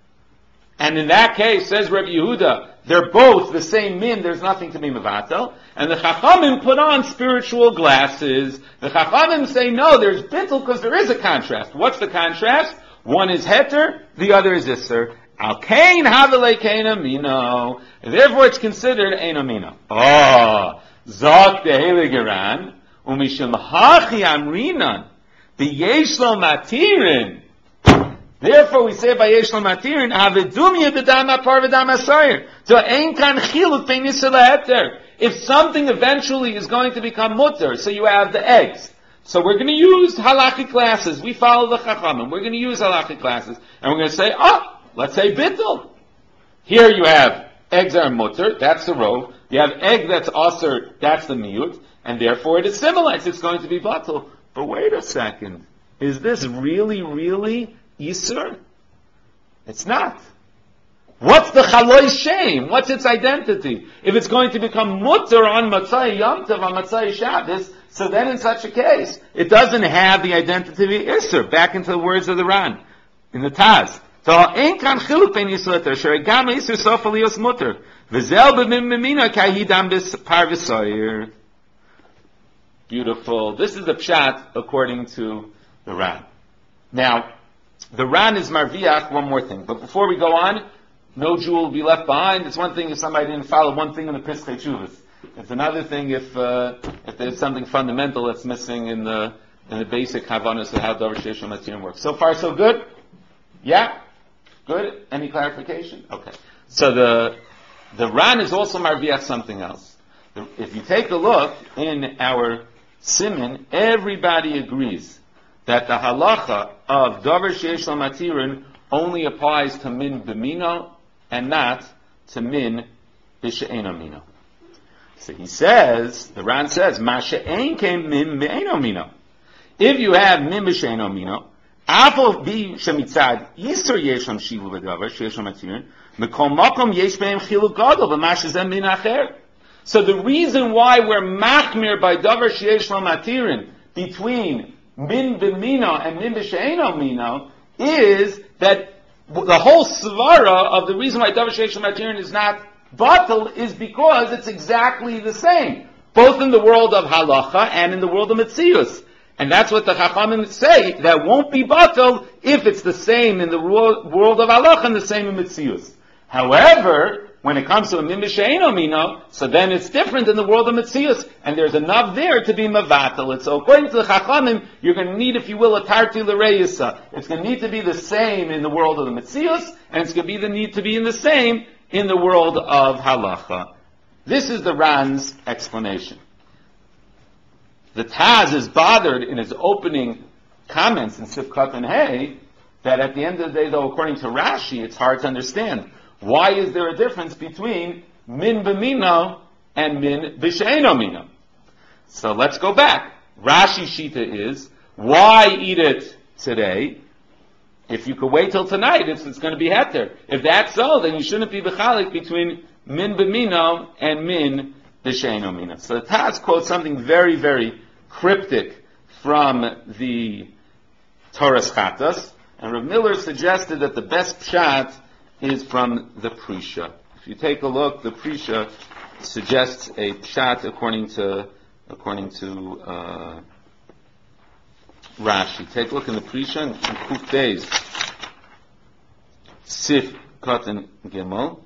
and in that case, says Rabbi Yehuda, they're both the same min, there's nothing to be mevatel. And the Chachamim put on spiritual glasses. The Chachamim say, no, there's bittul because there is a contrast. What's the contrast? One is heter, the other is isser. Al kain havelei kain amino. Therefore, it's considered ein amino. Oh, zok dehele geran umishum hachi amrinan b'yesh lo matirin. Therefore, we say by yesh lo matirin avedumya b'dam hapar v'dam hasayir. So ein kan chiluk bein isser leheter. If something eventually is going to become mutter, so you have the eggs. So we're going to use halachic classes. We follow the Chachamim. We're going to use halachic classes. And we're going to say, oh, let's say bittul. Here you have eggs are mutter, that's the rov. You have egg that's aser, that's the miyut. And therefore it assimilates. It's going to be batul. But wait a second. Is this really, really iser? It's not. What's the chaloi shame? What's its identity? If it's going to become mutter on Matzai Yom Tov, on Matzai Shabbos, so then in such a case, it doesn't have the identity of Isser. Back into the words of the Ran, in the Taz. So, ein kan chiluk bein Yisrael eter, shere gam Isser sof aliyos mutter. V'zel b'mim b'mina k'ahidam b'par v'soyer. Beautiful. This is the pshat according to the Ran. Now, the Ran is marviach, one more thing. But before we go on, no Jew will be left behind. It's one thing if somebody didn't follow one thing in the Piskei Teshuvos. It's another thing if uh, if there's something fundamental that's missing in the in the basic havanas of how Davar Sheish Matirim works. So far, so good? Yeah? Good? Any clarification? Okay. So the the Ran is also marviach something else. The, if you take a look in our siman, everybody agrees that the halacha of Davar Sheish Matirim only applies to min b'mino and not to min b'she'en amino. So he says, the Ran says, Ma she'en came min me'en amino. If you have min b'she'eino mino, afal bi shemitzad yisur yesham shivu v'davar sheyesham matirin, mekol makom yesh beim chiluk gadol v'mash zem min acher. So the reason why we're machmir by davar sheyesh lo matirin between min b'mino and min b'she'eino mino is that the whole svara of the reason why davar sheyesh lo matirin is not batal is because it's exactly the same, both in the world of halacha and in the world of metzius. And that's what the Chachamim say, that won't be batal if it's the same in the world of halacha and the same in metzius. However, when it comes to a min b'she'eino mino, so then it's different in the world of metzius, and there's enough there to be mavatal. So according to the Chachamim, you're going to need, if you will, a tarti l'reisa. It's going to need to be the same in the world of the metzius, and it's going to be the need to be in the same in the world of halacha. This is the Ran's explanation. The Taz is bothered in his opening comments in Sifkat and Hay that at the end of the day, though, according to Rashi, it's hard to understand. Why is there a difference between min b'mino and min b'she'eino mino? So let's go back. Rashi Shita is, why eat it today? If you could wait till tonight, it's, it's going to be heter. If that's so, then you shouldn't be b'chalik between min b'mino and min b'she'eino mino. So the Taz quotes something very, very cryptic from the Torah's Chatas, and Rav Miller suggested that the best pshat is from the Prisha. If you take a look, the Prisha suggests a pshat according to according to uh, Rashi. Take a look in the Prisha in Kuf Beis, Sif Katan Gimel.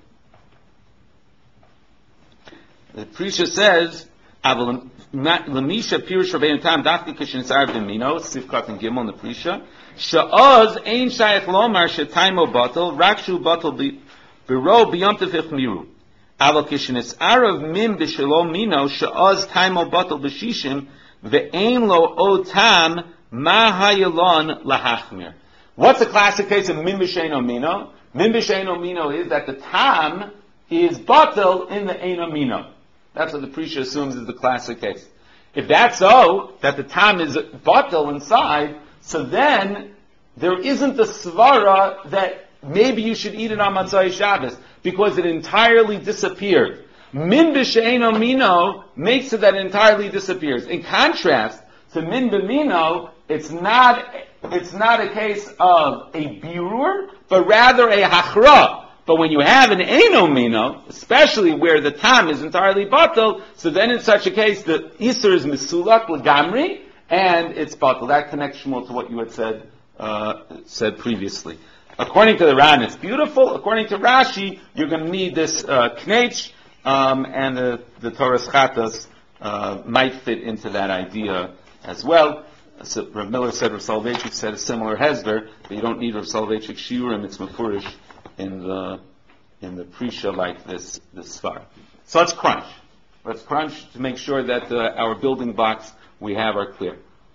The Prisha says, "Aval lemisha pirush rabbeinu tam dafki kishinisar b'mino Sif Katan Gimel in the Prisha." Sha'oz ein shayach lomar shetaimo batal rakshu batal biro b'yom tefich miru. Aval kishinis arav min b'shalom mino sha'oz taimo batal b'shishim ve'ein lo o tam ma hayalon lahachmir. What's the classic case of min b'she'eino mino? Min b'she'eino mino is that the tam is batal in the eino mino. That's what the Prisha assumes is the classic case. If that's so, that the tam is batal inside, so then there isn't a svara that maybe you should eat it on Matzai Shabbos because it entirely disappeared. Min b'she'eino mino makes it that it entirely disappears. In contrast to min b'mino, it's not it's not a case of a birur, but rather a hachra. But when you have an eino mino, especially where the tam is entirely batal, so then in such a case the isur is misulak l'gamri, and it's batal. That connects more to what you had said uh, said previously. According to the Ran, it's beautiful. According to Rashi, you're going to need this uh, knetch, um, and the, the Torah's Chatas uh, might fit into that idea as well. So Rav Miller said, Rav Soloveitchik said a similar hezber, but you don't need Rav Soloveitchik shiurim. It's mefurish in the in the Prisha like this this svar. So let's crunch. Let's crunch to make sure that uh, our building blocks we have are clear.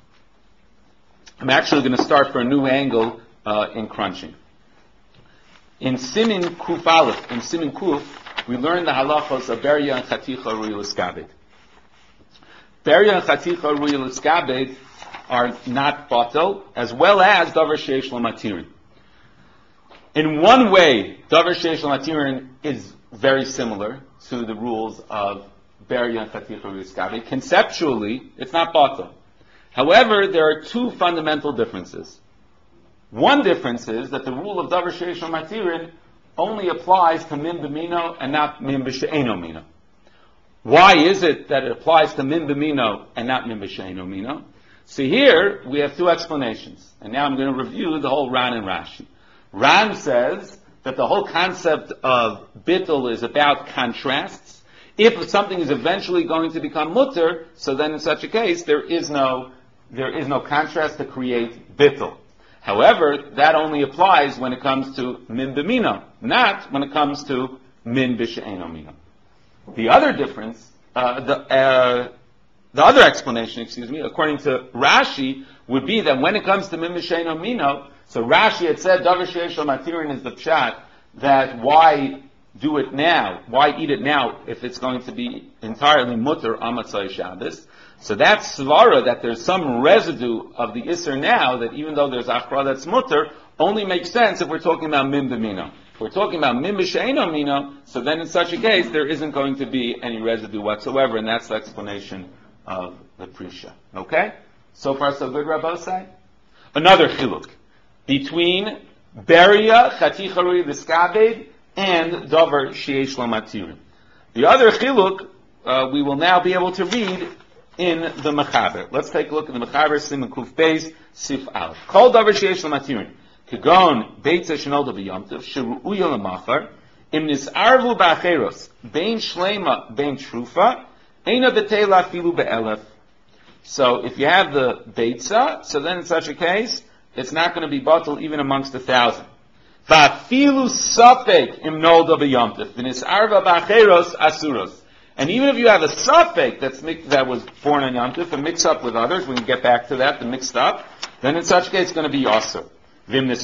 I'm actually going to start for a new angle uh, in crunching. In Simin Kuf Aleph, in Simin Kuf, we learn the halachos of Beria and Chaticha Rui L'Skabed. Beria and Chaticha Rui L'Skabed are not batal, as well as Davar Sheish Lo Matirin. In one way, Davar Sheish Lo Matirin is very similar to the rules of Beria and Chaticha Rui L'Skabed. Conceptually, it's not batal. However, there are two fundamental differences. One difference is that the rule of Davar Sheish Lo Matirin only applies to min b'mino and not min b'she'eino mino. Why is it that it applies to min b'mino and not min b'she'eino mino? So here we have two explanations, and now I'm going to review the whole Ran and Rashi. Ran says that the whole concept of bittul is about contrasts. If something is eventually going to become mutter, so then in such a case there is no there is no contrast to create bittul. However, that only applies when it comes to min b'mino, not when it comes to min b'she'eino mino. The other difference, uh, the uh, the other explanation, excuse me, according to Rashi, would be that when it comes to min b'she'eino mino, so Rashi had said Davar Sheish Lo Matirin is the pshat that why do it now? Why eat it now if it's going to be entirely mutter on Matzai Shabbos? So that svara, that there's some residue of the Isser now, that even though there's Achra that's mutter, only makes sense if we're talking about Mim B'mino. If we're talking about Mim B'she'eno Mino, so then in such a case, there isn't going to be any residue whatsoever, and that's the explanation of the Prisha. Okay? So far so good, Rabbosai? Another chiluk between Beria, Chaticha Rui L'Skabed, and Dover Sheyesh Lo Matirim. The other chiluk, uh, we will now be able to read in the Mechaber. Let's take a look at the Mechaber, Siman Kuf Beis, Sif Aleph. Kol Dover Sheyesh Lo Matirim. Kegon Beitza Shenolda B'Yomtiv, Sheru'uya L'Machar, Im Nis'arvu Ba'acheros, Bein Shlema, Bein Trufa, Eina B'Teila Filu Be'elef. So if you have the Beitza, so then in such a case, it's not going to be bottled even amongst a thousand. Va'afilu Safek Im Nolda B'Yomtiv, V'Nis'arva Ba'acheros Asuros. And even if you have a Safek that's mixed, that was born on Yom Tov and mixed up with others, we can get back to that, the mixed up, then in such a case it's going to be Asur. So one way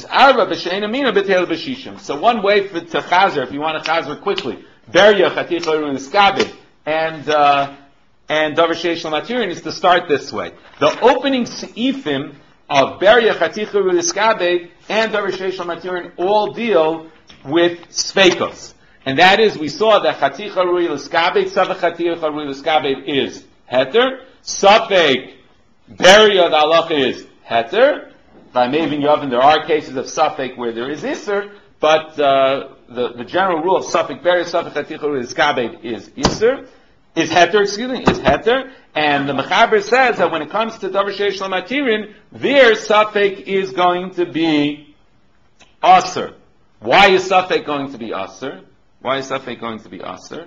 for, to chazer, if you want to chazer quickly, Beria, Chaticha, Ruin, Skabed, and, uh, and Dover Sheish Lamatirin is to start this way. The opening seifim of Beria, Chaticha, Ruin, Skabed, and Dover Sheish Lamatirin all deal with Sveikos. And that is, we saw that Chaticha, Ruin, Skabed, Safek, Chaticha, Ruin, Skabed is Heter, Safek, Beria, the halacha is Heter, by Mavin Yavin, there are cases of Safek where there is Isser, but uh, the, the general rule of Safek Beria, Safek Chaticha is Skabed is Isser, is Heter, excuse me, is Heter, and the Mechaber says that when it comes to Dover Sheish Lamatirin, their Safek is going to be Aser. Why is Safek going to be Aser? Why is Safek going to be Aser?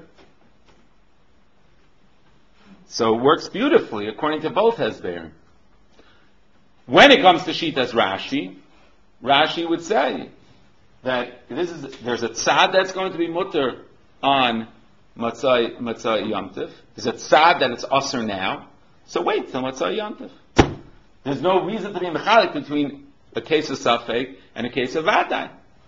So it works beautifully according to both Hezberim. When it comes to Shitas Rashi, Rashi would say that this is, there's a tzad that's going to be mutter on Matzai, Matzai Yom Tov. There's a tzad that it's usher now. So wait till Matzai Yom Tov. There's no reason to be mechalik between a case of Safek and a case of Vadai.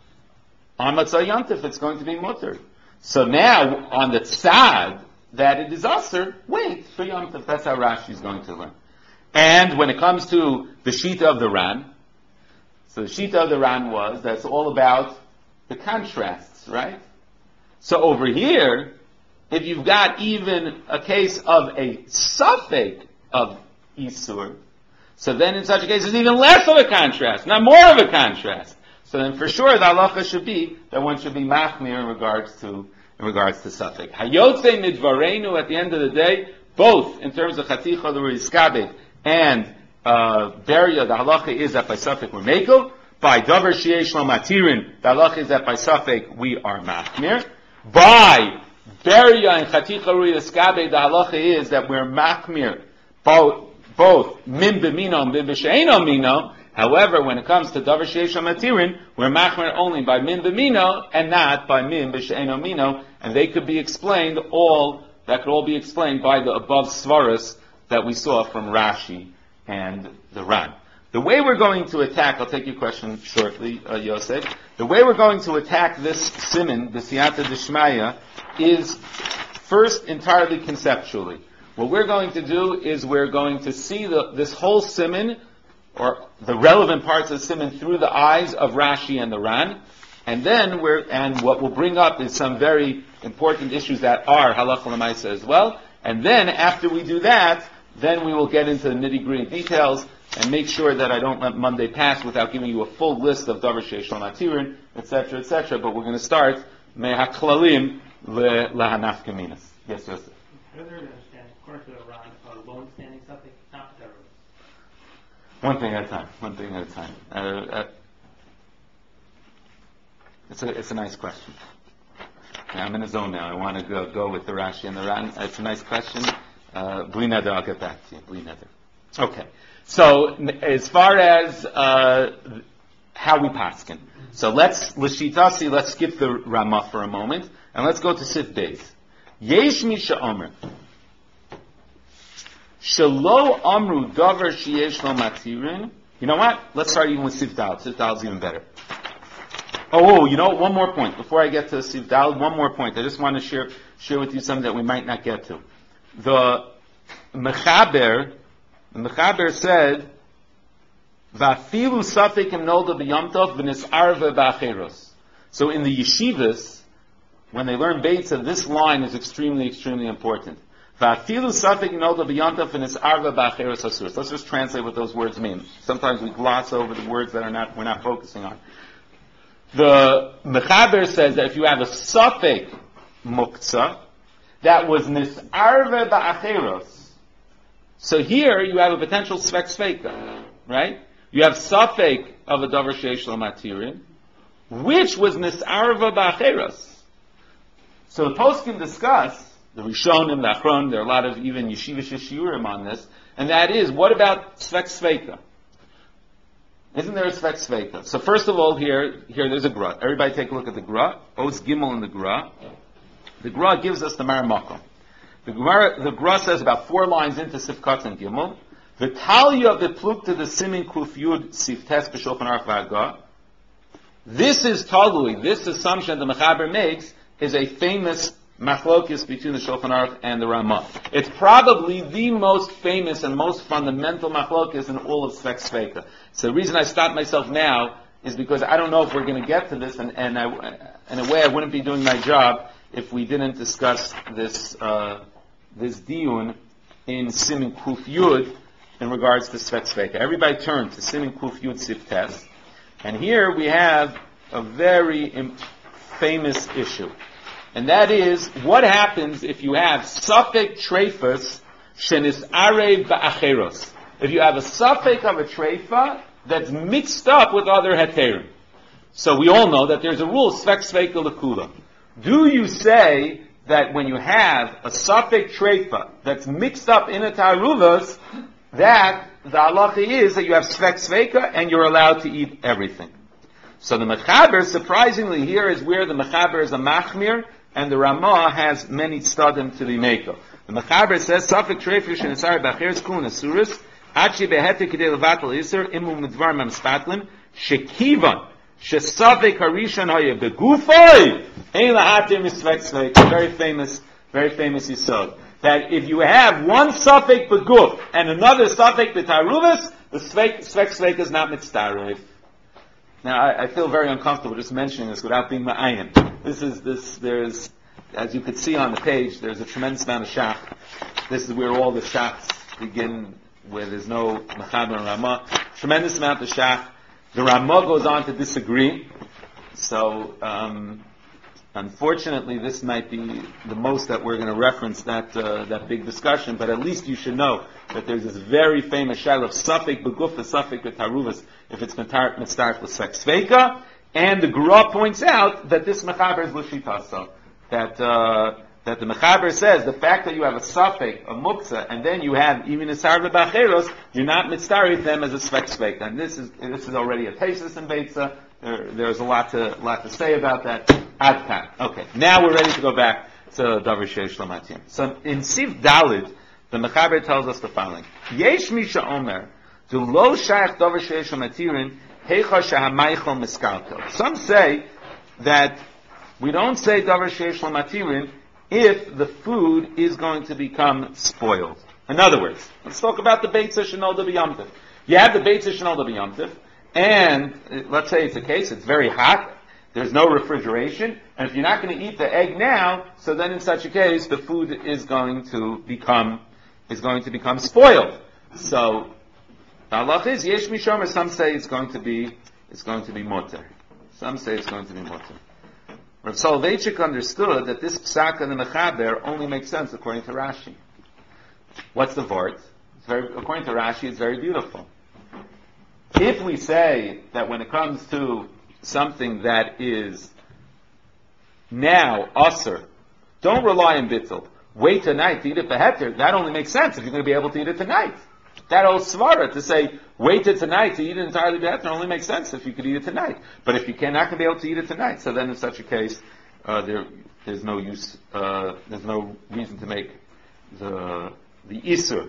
On Matzai Yom Tov, it's going to be mutter. So now, on the tzad that it is usher, wait for Yom Tov. That's how Rashi is going to learn. And when it comes to the Shita of the Ran, so the Shita of the Ran was, that's all about the contrasts, right? So over here, if you've got even a case of a Safek of Isur, so then in such a case there's even less of a contrast, not more of a contrast. So then for sure the halacha should be that one should be machmir in regards to, in regards to Safek. Hayotze midvarenu, at the end of the day, both in terms of Chaticha the Rizkabed and uh, Beria, the halacha is that by Safek we're mekel. By Dover Sheyesh Lo Matirin, the halacha is that by Safek we are machmir. By Beria and Chaticha Rui Eskabe, the halacha is that we're machmir both, both Mim B'mino and Mim B'she'eno Mino. However, when it comes to Dover Sheyesh Lo Matirin, we're machmir only by Mim B'mino and not by Mim B'she'eno Mino, and they could be explained all, that could all be explained by the above svaras that we saw from Rashi and the Ran. The way we're going to attack, I'll take your question shortly, uh, Yosef. The way we're going to attack this siman, the Siyata Dishmaya, is first entirely conceptually. What we're going to do is we're going to see the, this whole siman, or the relevant parts of the siman, through the eyes of Rashi and the Ran, and then we're, and what we'll bring up is some very important issues that are halacha l'maisa as well, and then after we do that, then we will get into the nitty-gritty details and make sure that I don't let Monday pass without giving you a full list of Dover Sheish Lo Matirin, et cetera, et cetera. But we're going to start me'haklalim lehanaf kaminas. Yes, Joseph. Further to understand, according to the Ran, a lone standing something, not terrorist. One thing at a time. One thing at a time. Uh, uh, it's a it's a nice question. Okay, I'm in a zone now. I want to go go with the Rashi and the Ran. It's a nice question. Uh, Bli neder, I'll get back to you. Bli neder. Okay. So, as far as uh, how we paskin, so let's l'shitasi. Let's skip the Ramah for a moment, and let's go to Sif Beis. Yesh mi she'omer shelo amru davar sheyesh lo matirin. You know what? Let's start even with Sif Dal. Sif Dal is even better. Oh, oh, you know, one more point before I get to Siv Dal. One more point. I just want to share share with you something that we might not get to. The Mechaber, the Mechaber said, "Vafilu safek im nolda b'yom tov v'nisarve b'acheros." So in the yeshivas, when they learn Beitza, this line is extremely, extremely important. Vafilu safek im nolda b'yom tov v'nisarve b'acheros asuros. Let's just translate what those words mean. Sometimes we gloss over the words that are not we're not focusing on. The Mechaber says that if you have a safek muktzah that was nisarve ba'acheros, so here you have a potential svek sveika, right? You have safek of a davar sheish lo matirin, which was nisarve ba'acheros. So the poskim discuss, the Rishonim, the Achron, there are a lot of even yeshivish shiurim on this, and that is, what about svek sveika? Isn't there a svek sveika? So first of all, here, here there's a gra. Everybody take a look at the gra. Oz Gimel in the gra. The gra gives us the Maramakom. The gra, the gra says about four lines into Sifkat and Gimel. The Talia of the pluk to the Simin Kuf Yud Siftes B'Shulchan Aruch V'Haga. This is Talui. This assumption the Mechaber makes is a famous machlokis between the Shulchan Aruch and the Ramah. It's probably the most famous and most fundamental machlokis in all of Svek Sveika. So the reason I stopped myself now is because I don't know if we're going to get to this, and, and I, in a way I wouldn't be doing my job if we didn't discuss this uh, this diun in Simin Kuf Yud in regards to Svek Sveika. Everybody turn to Simin Kuf Yud Siftes, and here we have a very im- famous issue. And that is, what happens if you have safek treifas shenis arev ba'acheros? If you have a safek of a treifa that's mixed up with other heterim. So we all know that there's a rule, svek sveika lekula. Do you say that when you have a safek treifa that's mixed up in a taruvas, that the halacha is that you have svek sveika and you're allowed to eat everything? So the Mechaber, surprisingly, here is where the Mechaber is a machmir, and the Ramah has many tzadim to the Meiko. The Mechaber says, Safek Treifish and Asari Bacheres Kun Asuris, Achi Behete Kidei Levatel Iser, Imu Midvar Mamspatlim, Shekivan, Shesafek Harishan Haya Begufoi, Ein Lahatim Misvek Sveik. Very famous, very famous Yisod. That if you have one Safek Beguf and another Safek Betaruvas, the Svek Sveik is not Mitzdarev. Now, I, I feel very uncomfortable just mentioning this without being ma'ayin. This is, this, there's, as you could see on the page, there's a tremendous amount of shach. This is where all the shachs begin, where there's no Mechaber and Ramah. Tremendous amount of shach. The Ramah goes on to disagree. So, um, unfortunately, this might be the most that we're going to reference that, uh, that big discussion, but at least you should know that there's this very famous shayla of Safek Begufa, Safek Betaruvas, if it's mitzdarf with Svek Sveika, and the Gra points out that this Mechaber is L'shitasa, that, uh, that the Mechaber says the fact that you have a Safek, a Muktzah, and then you have even a Sarva B'Acheros, you're not mitzdarif them as a Svek Sveika. And this is, this is already a Tesis in Beitza. There, there's a lot to, lot to say about that. Adkan. Okay. Now we're ready to go back to Davar Sheish Lo Matir. So in Siv Dalid, the Mechaber tells us the following. Yesh Misha Omer, Du Lo Shaykh Davar Sheish Lo Matirin, Heicha Shahamaychel Miskalkel. Some say that we don't say Davar Sheish Lo Matirin if the food is going to become spoiled. In other words, let's talk about the Beitza Shenolda B'Yamtiv. You have the Beitza Shenolda B'Yamtiv, and uh, let's say it's a case, it's very hot, there's no refrigeration, and if you're not going to eat the egg now, so then in such a case, the food is going to become, is going to become spoiled. So, the halach is, yesh mishomer, some say it's going to be, it's going to be mutter. Some say it's going to be mutter. Rav Soloveitchik understood that this psak and the Mechaber only makes sense according to Rashi. What's the vort? It's very, according to Rashi, it's very beautiful. If we say that when it comes to something that is now usher, don't rely on bittul. Wait tonight to eat it beheter. That only makes sense if you're going to be able to eat it tonight. That old svara to say wait till tonight to eat it entirely beheter only makes sense if you could eat it tonight. But if you can, not going to be able to eat it tonight, so then in such a case, uh, there there's no use. Uh, there's no reason to make the the isur.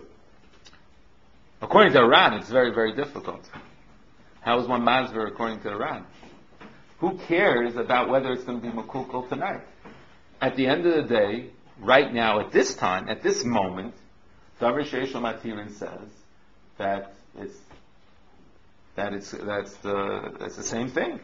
According to Iran, it's very very difficult. How is one mazver according to Iran? Who cares about whether it's going to be makukal tonight? At the end of the day, right now, at this time, at this moment, Davar Sheish Matirin says that it's that it's that's the that's the same thing.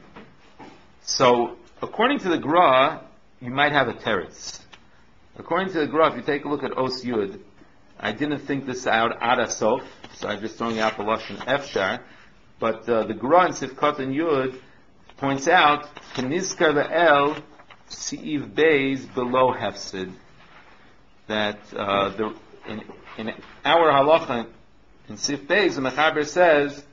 So, according to the Gra, you might have a teretz. According to the Gra, if you take a look at Os Yud, I didn't think this out ad sof, so I'm just throwing out the lashon efshar. But uh, the Gra in Sifkat and Yud points out Kenizkar le'el Si'iv Beis below Hefsid, that uh, the in, in our halacha in Sif Beis the Mechaber says,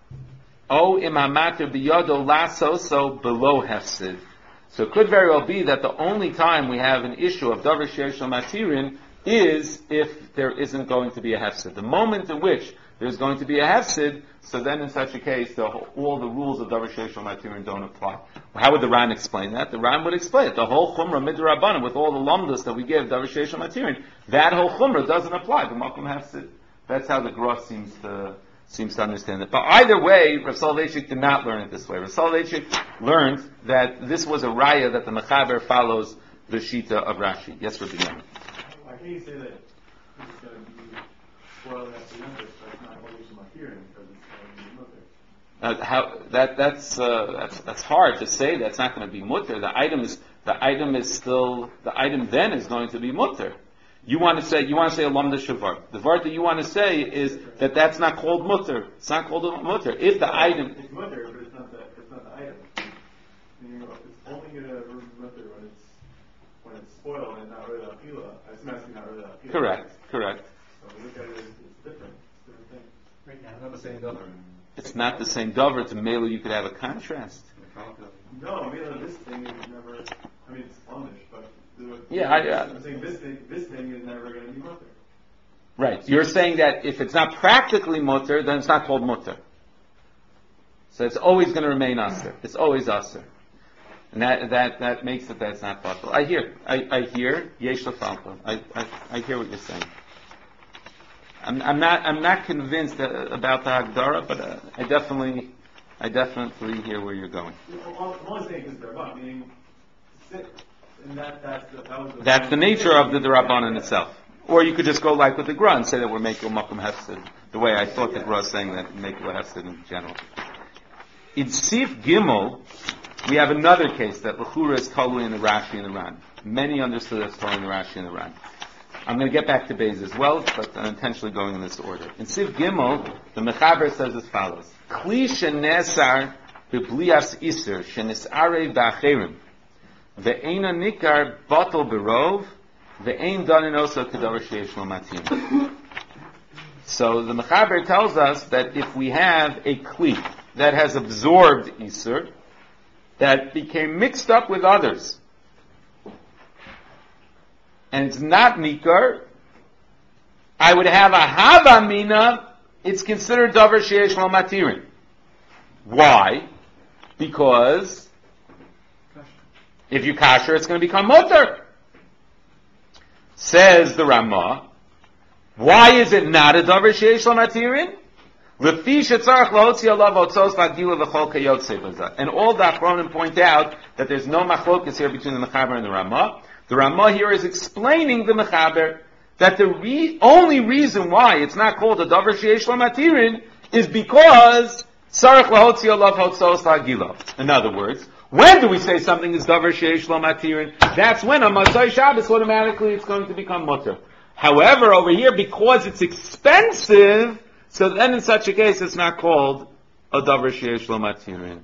O imamater biyodo lasoso below Hefsid. So it could very well be that the only time we have an issue of davar sheish matirin is if there isn't going to be a hefsid. The moment in which there's going to be a hefsid, so then in such a case, the, all the rules of davar sheish matirin don't apply. Well, how would the Ran explain that? The Ran would explain it. The whole chumrah midrabanan, with all the lamdas that we give davar sheish matirin, that whole chumrah doesn't apply. The makom hefsid. That's how the Gra seems to seems to understand it. But either way, Rav Soloveitchik did not learn it this way. Rav Soloveitchik learned that this was a raya that the Mechaber follows the Shita of Rashi. Yes, Rabbi Yemen. Why can't you say that it's going to be spoiled after number, but it's not holding some hearing because it's going to be mutter? Uh, how that that's uh, that's that's hard to say. That's not going to be mutter. The item is the item is still the item. Then is going to be mutter. You want to say you want to say a lamda shavar. The vart that you want to say is that that's not called mutter. It's not called mutter. If the item it's mutter, but it's not the it's not the item. You know, it's only going to mutter when it's when it's spoiled and not really apila. I'm asking not really apila. correct, correct. So we look at it, it's different. It's a different thing. Right now. It's not the same dollar. It's not the same dover. To mele you could have a contrast. No, I mean this thing is never. I mean it's Amish, but. Yeah, I, uh, I'm saying this thing, this thing is never going to be mutter. Right. You're saying that if it's not practically mutter, then it's not called mutter. So it's always going to remain aser. It's always aser. And that, that, that makes it that it's not possible. I hear, I, I hear, yesh lefalpa. I, I, I hear what you're saying. I'm, I'm not, I'm not convinced that, about the Hagdara, but uh, I definitely, I definitely hear where you're going. Well, I'm only saying because they're about, meaning, sit, and that, that's the, that was the That's the nature of the Darabanan itself. Or you could just go like with the Gra and say that we're making Makom Hefsid, the way I thought the Gra was saying that make Hefsid in general. In Sif Gimel, we have another case that L'chura is totally in the Rashi and the Ran. Many understood it's totally in the Rashi and the Ran. I'm going to get back to Beis as well, but I'm intentionally going in this order. In Sif Gimel, the Mechaber says as follows: Kli shenesar b'blias iser shenesarei b'acherim ve'ena nikar batal berov ve'ein danin osa kedavar sheish lo matim. So the Mechaber tells us that if we have a kli that has absorbed iser, that became mixed up with others, and it's not nikar, I would have a havamina, it's considered davar sheish lo matirin. Why? Because if you kasher, it's going to become mutter. Says the Ramah, why is it not a davar sheish lo matirin? And all the Achronim point out that there's no machlokas here between the Mechaber and the Ramah. The Ramah here is explaining the Mechaber that the re- only reason why it's not called a davar sheish lo matirin is because sarach lahotzi alav hotzos lagilo. In other words, when do we say something is davar sheish lo matirin? That's when on Motzei Shabbos automatically it's going to become mutter. However, over here, because it's expensive, so then in such a case it's not called a davar sheish lo matirin.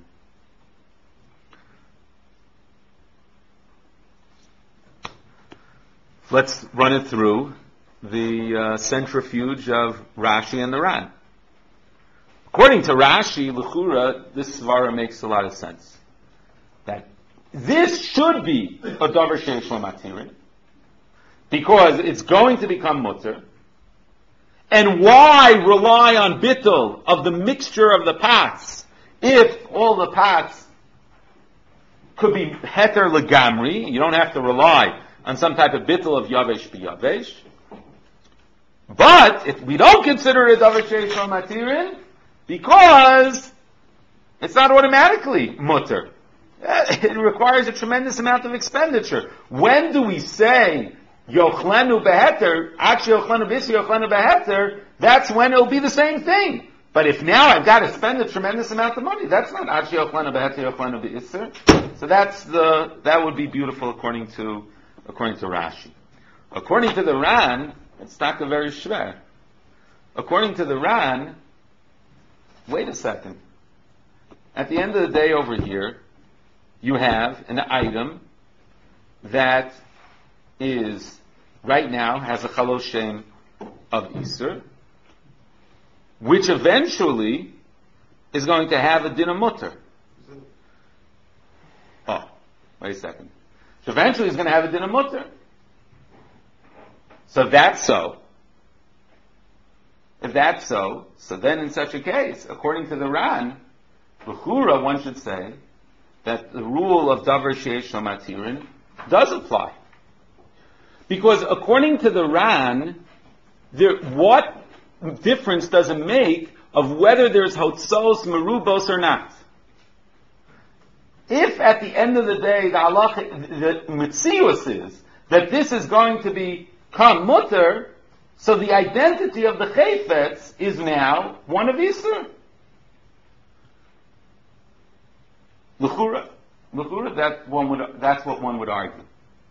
Let's run it through the uh, centrifuge of Rashi and the Ran. According to Rashi, L'chura, this svara makes a lot of sense. That this should be a davar sheish lo matirin, because it's going to become mutter. And why rely on bittul of the mixture of the pots if all the pots could be heter legamri? You don't have to rely on some type of bittul of yavesh b'yavesh. But if we don't consider it davar sheish lo matirin, because it's not automatically mutter. it requires a tremendous amount of expenditure. When do we say Yochlenu beheter, actually Yochlenu b'isur, Yochlenu beheter? That's when it'll be the same thing. But if now I've got to spend a tremendous amount of money, that's not actually Yochlenu beheter, Yochlenu b'isur. So that's the that would be beautiful according to according to Rashi. According to the Ran, it's not a very shver. According to the Ran, wait a second. At the end of the day over here, you have an item that is, right now, has a chaloshem of Isur, which eventually is going to have a din of mutter. Oh, wait a second. So eventually is going to have a din of mutter. So if that's so, if that's so, so then in such a case, according to the Ran, L'chura, one should say that the rule of davar sheyesh lo matirin does apply. Because according to the Ran, there, what difference does it make of whether there's hotzos merubos or not? If at the end of the day the Allah, the mitzius is that this is going to become mutter, so the identity of the chayfetz is now one of Isur. L'chura, l'chura, that one would, that's what one would argue.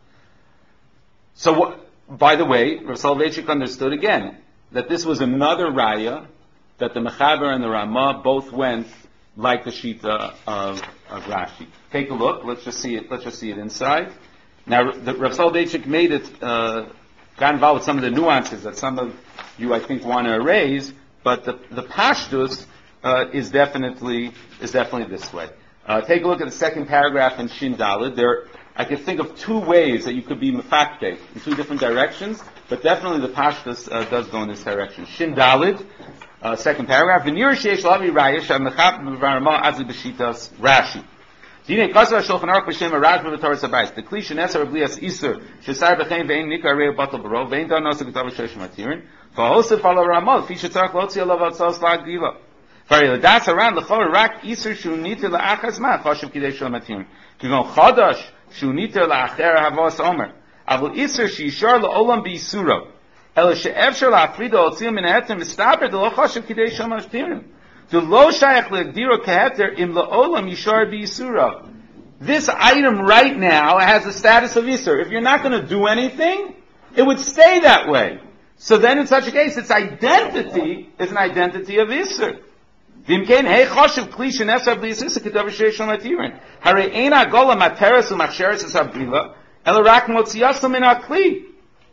So, what, by the way, Rav Soloveitchik understood again that this was another raya that the Mechaber and the Ramah both went like the Shita of, of Rashi. Take a look. Let's just see it. Let's just see it inside. Now, the, Rav Soloveitchik made it. Uh, got involved with some of the nuances that some of you, I think, want to erase. But the the Pashtus uh, is definitely is definitely this way. Uh, take a look at the second paragraph in Shin Daled. There, I could think of two ways that you could be mefakdeh in two different directions, but definitely the Pashtus uh, does go in this direction. Shin Daled, uh, second paragraph. V'nir sheish lavi rayesh amechap v'varama azli b'shitas Rashi. Dine kasar shulchan aruch b'shem arajma v'toras habayis. The kli sheneser v'lias isur shesar b'chein ve'ein nikar rei batal b'ro ve'ein dan nosa g'tav v'shesh matirin v'hosef ala ramah fi shetzarach lotzi alav atzos la'agdila. That's around the chor rak iser shuniter laachas ma chashav kidei shel matirin. Kigon chadash shuniter laacher havos omer. Avol iser shishar laolam biisuro. Ela she'efshar laafrido otzil min heter mistaber de lo chashav kidei shel matirin. To lo shayach le'gdiro keheter im laolam yishar biisuro. This item right now has the status of iser. If you're not going to do anything, it would stay that way. So then, in such a case, its identity is an identity of iser. V'imkein hey choshev kli shenesav b'yisisa k'davar sheish lo matirin. Harei ein hagola materes u'machsheres esabila ela rak motziyasa min hakli.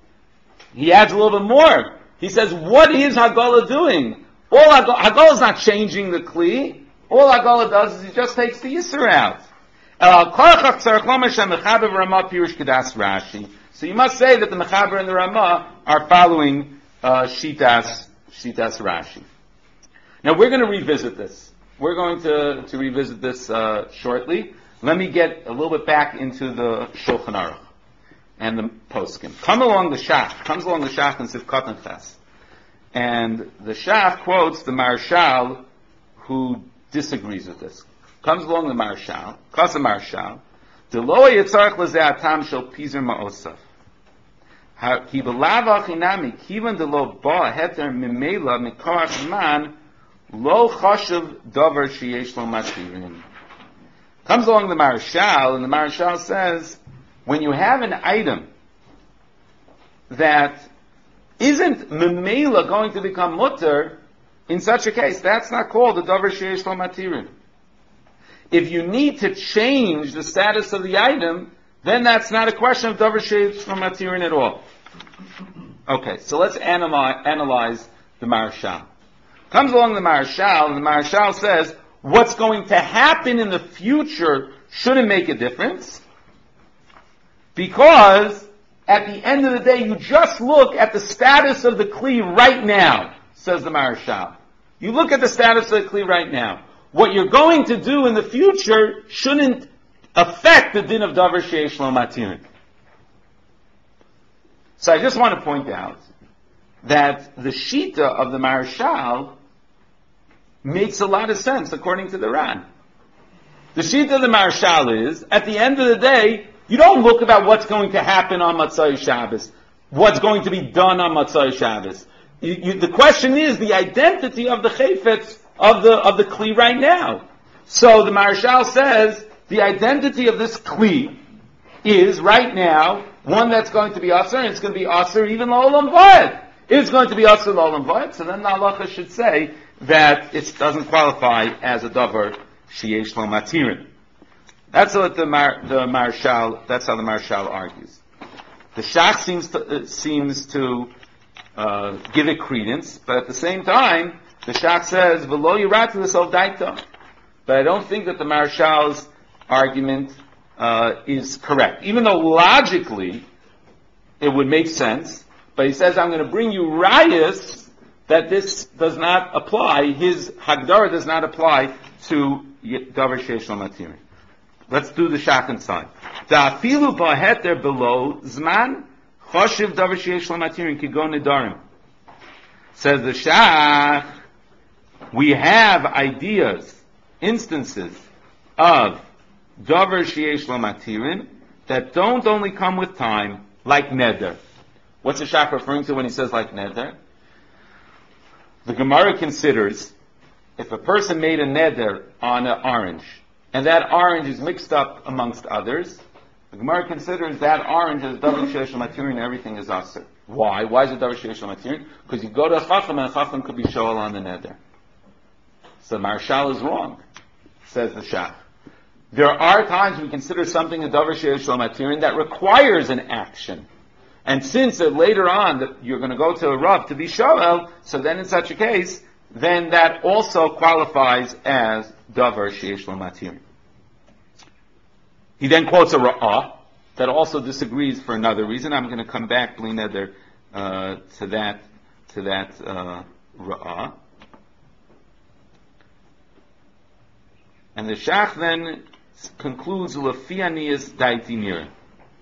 He adds a little bit more. He says, what is Hagola doing? All Hagola, Hagola is not changing the kli. All Hagola does is he just takes the yisur out. El korachach tzarech lomer shem mechaber v'ramah pirush kedas Rashi. So you must say that the mechaber and the Ramah are following uh, shitas shitas Rashi. Now we're going to revisit this. We're going to, to revisit this uh, shortly. Let me get a little bit back into the Shulchan Aruch and the Poskim. Come along the Shach. Comes along the Shach and Sivkot and Ches. And the Shach quotes the Marshal who disagrees with this. Comes along the Marshal. Kasa Marshal. Deloy yitzarech lezeh atam shel pizer ma'osav. Ki b'lava chinami kivan delo ba heter mimela mikoach man lo chashav davar sheyesh lo matirin. Comes along the Marshal, and the Marshal says, when you have an item that isn't memela going to become mutter, in such a case, that's not called a davar sheyesh lo matirin. If you need to change the status of the item, then that's not a question of davar sheyesh lo matirin at all. Okay, so let's analyze, analyze the Marshal. Comes along the Marshal, and the Marshal says, what's going to happen in the future shouldn't make a difference, because at the end of the day, you just look at the status of the Kli right now, says the Marshal. You look at the status of the Kli right now. What you're going to do in the future shouldn't affect the din of davar sheyesh lo matirin. So I just want to point out that the Shita of the Marshal makes a lot of sense according to the Ran. The sheet of the Marshal is, at the end of the day, you don't look about what's going to happen on Matzai Shabbos, what's going to be done on Matzai Shabbos. You, you, the question is the identity of the chayfetz of the of the kli right now. So the Marshal says the identity of this kli is right now one that's going to be aser, and it's going to be aser even l'olam vayed. It's going to be aser l'olam vayed. So then the halacha should say that it doesn't qualify as a davar sheyesh lo matirin. That's what the Mar, the Marshal. That's how the Marshal argues. The Shach seems to uh, seems to uh, give it credence, but at the same time, the Shach says v'lo yirat l'sol daita. But I don't think that the Marshal's argument uh, is correct, even though logically it would make sense. But he says, "I'm going to bring you rayas that this does not apply. His hagdara does not apply to davar sheish lo matirin." Let's do the Shach inside. Da'afilu ba'heter below zman choshev davar sheish lo matirin kigon nedarim. Says the Shach, we have ideas, instances of davar sheish lo matirin that don't only come with time, like neder. What's the Shach referring to when he says like neder? The Gemara considers if a person made a neder on an orange, and that orange is mixed up amongst others, the Gemara considers that orange as davar sheish lo matirin and everything is aser. Why? Why is it davar sheish lo matirin? Because you go to a chacham and a chacham could be shoel on the neder. So Marshal is wrong, says the Shach. There are times we consider something a davar sheish lo matirin that requires an action. And since uh, later on that you're going to go to a Rav to be shoel, so then in such a case, then that also qualifies as davar sheish lo matirin. He then quotes a Ra'ah that also disagrees for another reason. I'm going to come back, bli neder, uh, to that to that uh, Ra'ah. And the Shach then concludes Lefi aniyas daiti nira.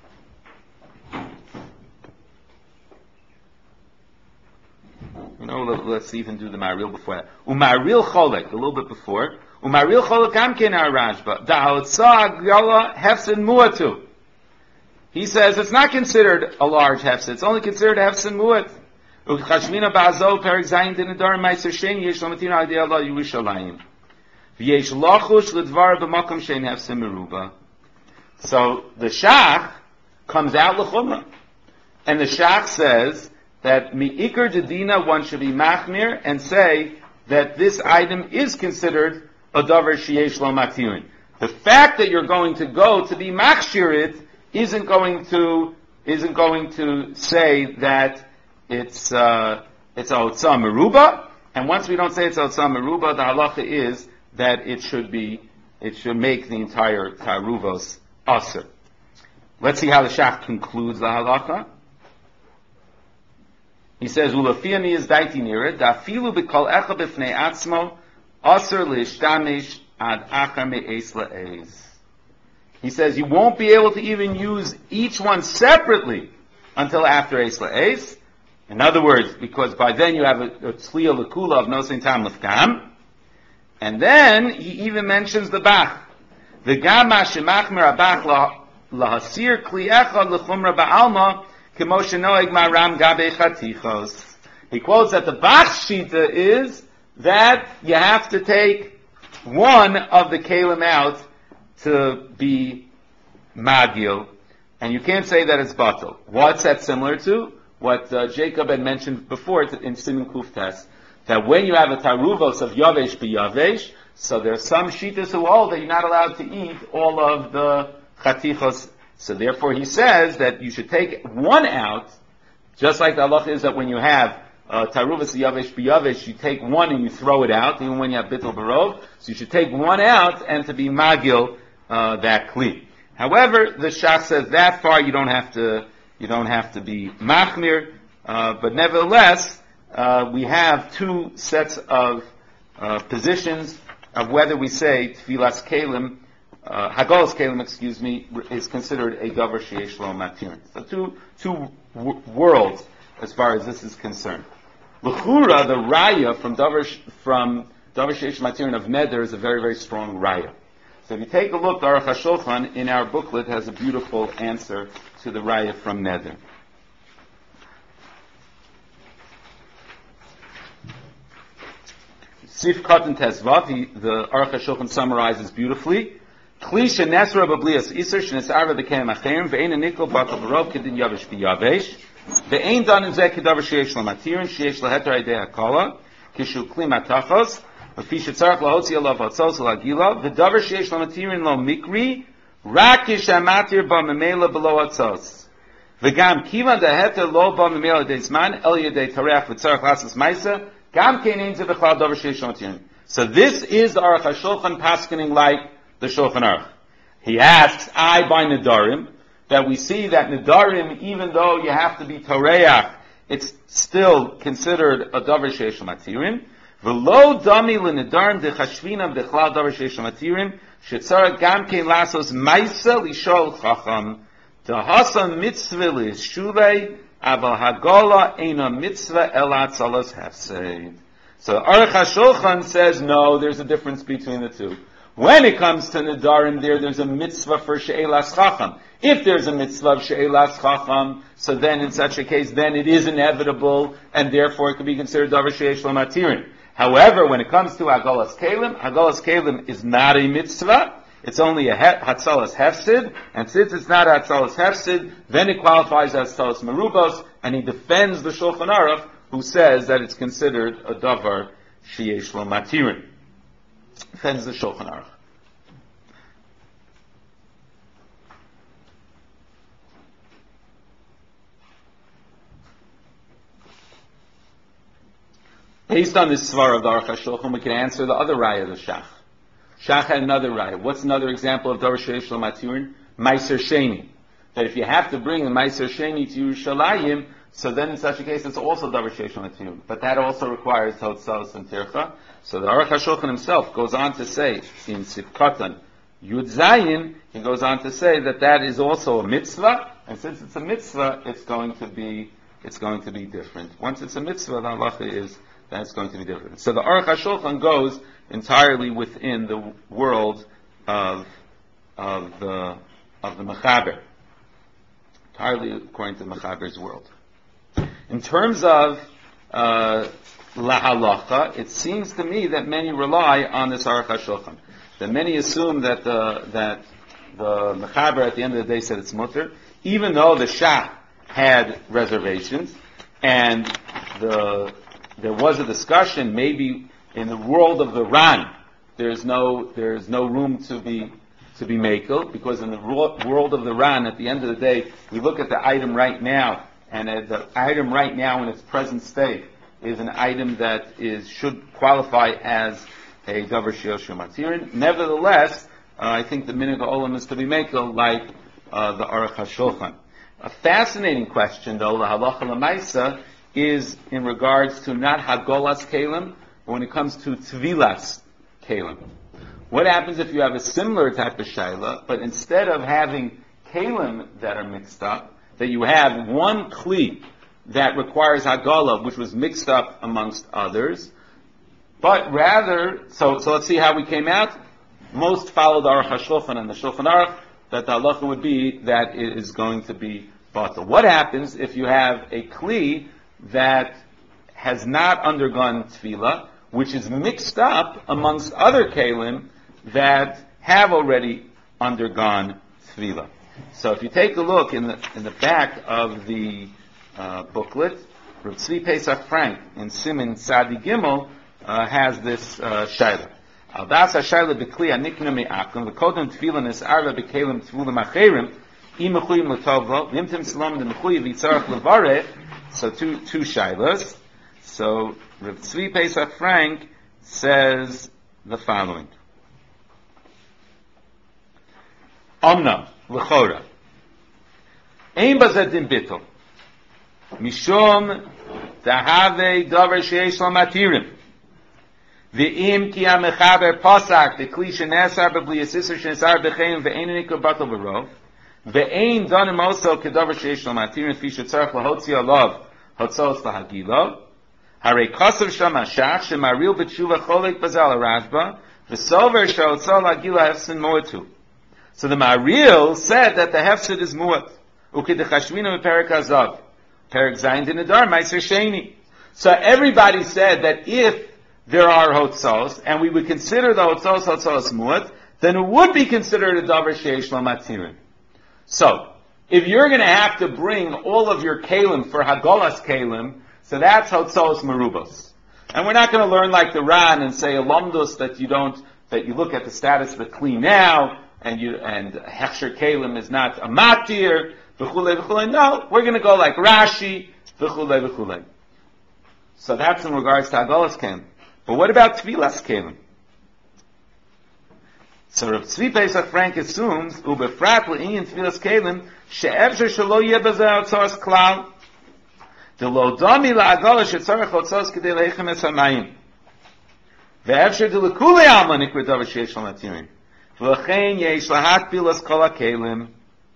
You know, let's even do the Maril before that. Umaril cholek, a little bit before. Umaril cholek amken ar Rashba. Da'altza agala hefsin muatu. He says it's not considered a large hefsin. It's only considered hefsin muat. Uchashmina ba'azo perik zayin dinadar ma'aser shein yesh lamatin al-yedei Allah Yerushalayim. V'yesh lachush l'dvar b'makom shein hefsin meruba. So the Shach comes out l'chumra. And the Shach says that mi'ikar dedina, one should be machmir and say that this item is considered a davar sheyesh lo matirin. The fact that you're going to go to be machshirit isn't going to isn't going to say that it's uh, it's otza meruba. And once we don't say it's otza meruba, the halacha is that it should be it should make the entire taruvos aser. Let's see how the Shach concludes the halacha. He says, "Ulafiyani is daiti nira dafilu b'kol echa b'fnei atzmo aser leishtamish ad achar me'es la'ez." He says you won't be able to even use each one separately until after eis la'ez. In other words, because by then you have a tzliya l'kula of nosein tam l'fkam. And then he even mentions the bach. The gam ma'shemachmer abach lahasir kli echad l'chumra ba'alma. He quotes that the Bach Shita is that you have to take one of the Kalim out to be Magil, and you can't say that it's Batal. What's that similar to? What uh, Jacob had mentioned before in Siman Kuf Tes, that when you have a Taruvos of Yavesh b'Yavesh, so there are some Shitas who hold that you're not allowed to eat all of the Chatichos. So therefore he says that you should take one out, just like the halacha is that when you have uh, taruvas yavesh b'yavesh, you take one and you throw it out, even when you have bittul barov. So you should take one out and to be magil uh, that kli. However, the Shach says that far you don't have to you don't have to be machmir, uh, but nevertheless uh, we have two sets of uh, positions of whether we say tfilas kelim. Uh, Hagalas Kalim, excuse me, is considered a davar sheyesh lo matirin. So two two w- worlds as far as this is concerned. L'chura, the raya from davar from davar sheyesh matirin of neder is a very very strong raya. So if you take a look, the Aruch HaShulchan in our booklet has a beautiful answer to the raya from Neder. Sif Katan Tezvav, the Aruch HaShulchan summarizes beautifully. Klisha Nesra Bablias Iser Shnesarva the Kem Acherim Ve'ein Nikol Batal Barov Kedin Yavish Biyavesh Ve'ein Dan Zeh Kedavar Sheyesh Lamatirin Sheyesh Laheter Aidei Hakala Kishu Klim Atachos V'fi Shetzarach Lahotzi Alav Hatzos Lagila V'davar Sheyesh Lamatirin Lo Mikri Rakish Amatir Ba Memela Below Hatzos V'gam Kivan Daheter Lo Ba Memela Deizman El Yedei Tareach V'tzarach Lasas Maisa Gam Kein Ze B'chlal Davar Sheyesh Lamatirin. So this is the Aruch HaShulchan paskening like the Shulchan Aruch. He asks, I by Nedarim, that we see that Nedarim, even though you have to be Toreach, it's still considered a Davar Sheish Matirin. V'lo dami l'Nedarim dechashvinam dechlal Davar Sheish Matirin, shetzara gam kein lasos maisa lishol chacham, tehasa mitzvah l'shulei, aval hagola eina mitzvah elat salas hefseid. So Aruch HaShulchan says, no, there's a difference between the two. When it comes to Nedarim, there, there's a mitzvah for She'elas Chacham. If there's a mitzvah of She'elas Chacham, so then in such a case, then it is inevitable, and therefore it could be considered Davar She'esh Lo Matirin. However, when it comes to Hagalas Kalim, Hagalas Kalim is not a mitzvah, it's only a Hatzalas Hefsid, and since it's not a Hatzalas Hefsid, then it qualifies as Hatzalas Merubos, and he defends the Shulchan Aruch, who says that it's considered a Davar She'esh Lo Matirin. Defends the Shulchan Aruch. Based on this svar of the Aruch HaShulchan, we can answer the other raya of the Shach. Shach had another raya. What's another example of Davar Sheish Lo Matirin? Meiser Sheni. That if you have to bring the Meiser Sheni to Yerushalayim, so then in such a case it's also Davar Sheish Lo Matirin. But that also requires Totzalos and Tircha. So the Aruch HaShulchan himself goes on to say, in Sifkatan Yud Zayin, he goes on to say that that is also a mitzvah, and since it's a mitzvah, it's going to be, it's going to be different. Once it's a mitzvah, the halacha is that it's going to be different. So the Aruch HaShulchan goes entirely within the world of, of the, of the Mechaber. Entirely according to the Mechaber's world. In terms of, uh, La halacha, it seems to me that many rely on this Aruch HaShulchan. That many assume that the that the Mechaber at the end of the day said it's mutter, even though the Shach had reservations, and the there was a discussion maybe in the world of the Ran there's no there's no room to be to be makel, because in the world of the Ran at the end of the day we look at the item right now, and at the item right now in its present state is an item that is should qualify as a Davar Sheish Lo Matirin. Nevertheless, uh, I think the Minhag Olam is to be makel like uh, the Aruch HaShulchan. A fascinating question, though, the halacha l'maisa, is in regards to not Hagolas Kalim, but when it comes to Tvilas Kalim. What happens if you have a similar type of shaila, but instead of having Kalim that are mixed up, that you have one Kli that requires Hagala, which was mixed up amongst others, but rather, so so let's see how we came out. Most followed Aruch HaShulchan and the Shulchan Aruch, that the halacha would be that it is going to be batal. What happens if you have a Kli that has not undergone Tefillah, which is mixed up amongst other Kalim that have already undergone Tefillah? So if you take a look in the in the back of the Uh, booklet, Rav Tzvi Pesach Frank in Siman Sadi Gimel uh, has this uh, shaila. Al das ha-shaila b'kli ha-nikna me'akum v'kodem tefillah nis'arva b'kelim tefillah acherim im mechuyim l'tovlo v'imtim salam d'mechuyiv yitzarach levarech. So two two shailas. So Rav Tzvi Pesach Frank says the following: Omna l'chora ein bazeh din bittul Mishom tahave davar sheish lo matirim. Ve'im ki ha-mechaber pasak the kli shenesar b'bli yisisar shenesar b'cheim ve'ein nikol batal b'rov ve'ein danim also kedavar sheish lo matirim fi shetzarach lahotzi alav hotzos lahagilo harei kasav sham hashach shemaril b'tshuva cholek bazal Rashba V'sover she'otzol hagila hefsin mu'atu. So the Maharil said that the hefsid is mu'at. Ukidechashminu v'perik hazav. Perik zayin dinadar, meiser sheni. So everybody said that if there are hotzos, and we would consider the hotzos hotzos mu'at, then it would be considered a davar sheish lo matirin. So, if you're going to have to bring all of your kalim for hagolas kalim, so that's hotzos merubos. And we're not going to learn like the Ran and say alumdus that you don't, that you look at the status of the kli now, and you, and hechsher kalim is not a matir, v'chulei v'chulei. No, we're going to go like Rashi, v'chulei v'chulei. So that's in regards to hagolas kalim. But what about tfilas kalim? So Rav Tzvi Pesach Frank assumes, ubefrat le'inyan tfilas kalim, she'efsher shelo yeh bazeh hotzos klal, de'lo dami la'agola she'tzarech hotzos k'dei leichem es hamayim, ve'efsher de'lekulei alma nikra davar she'esh lo matirin, v'lechein yesh lahat tfilas kol ha'kalim.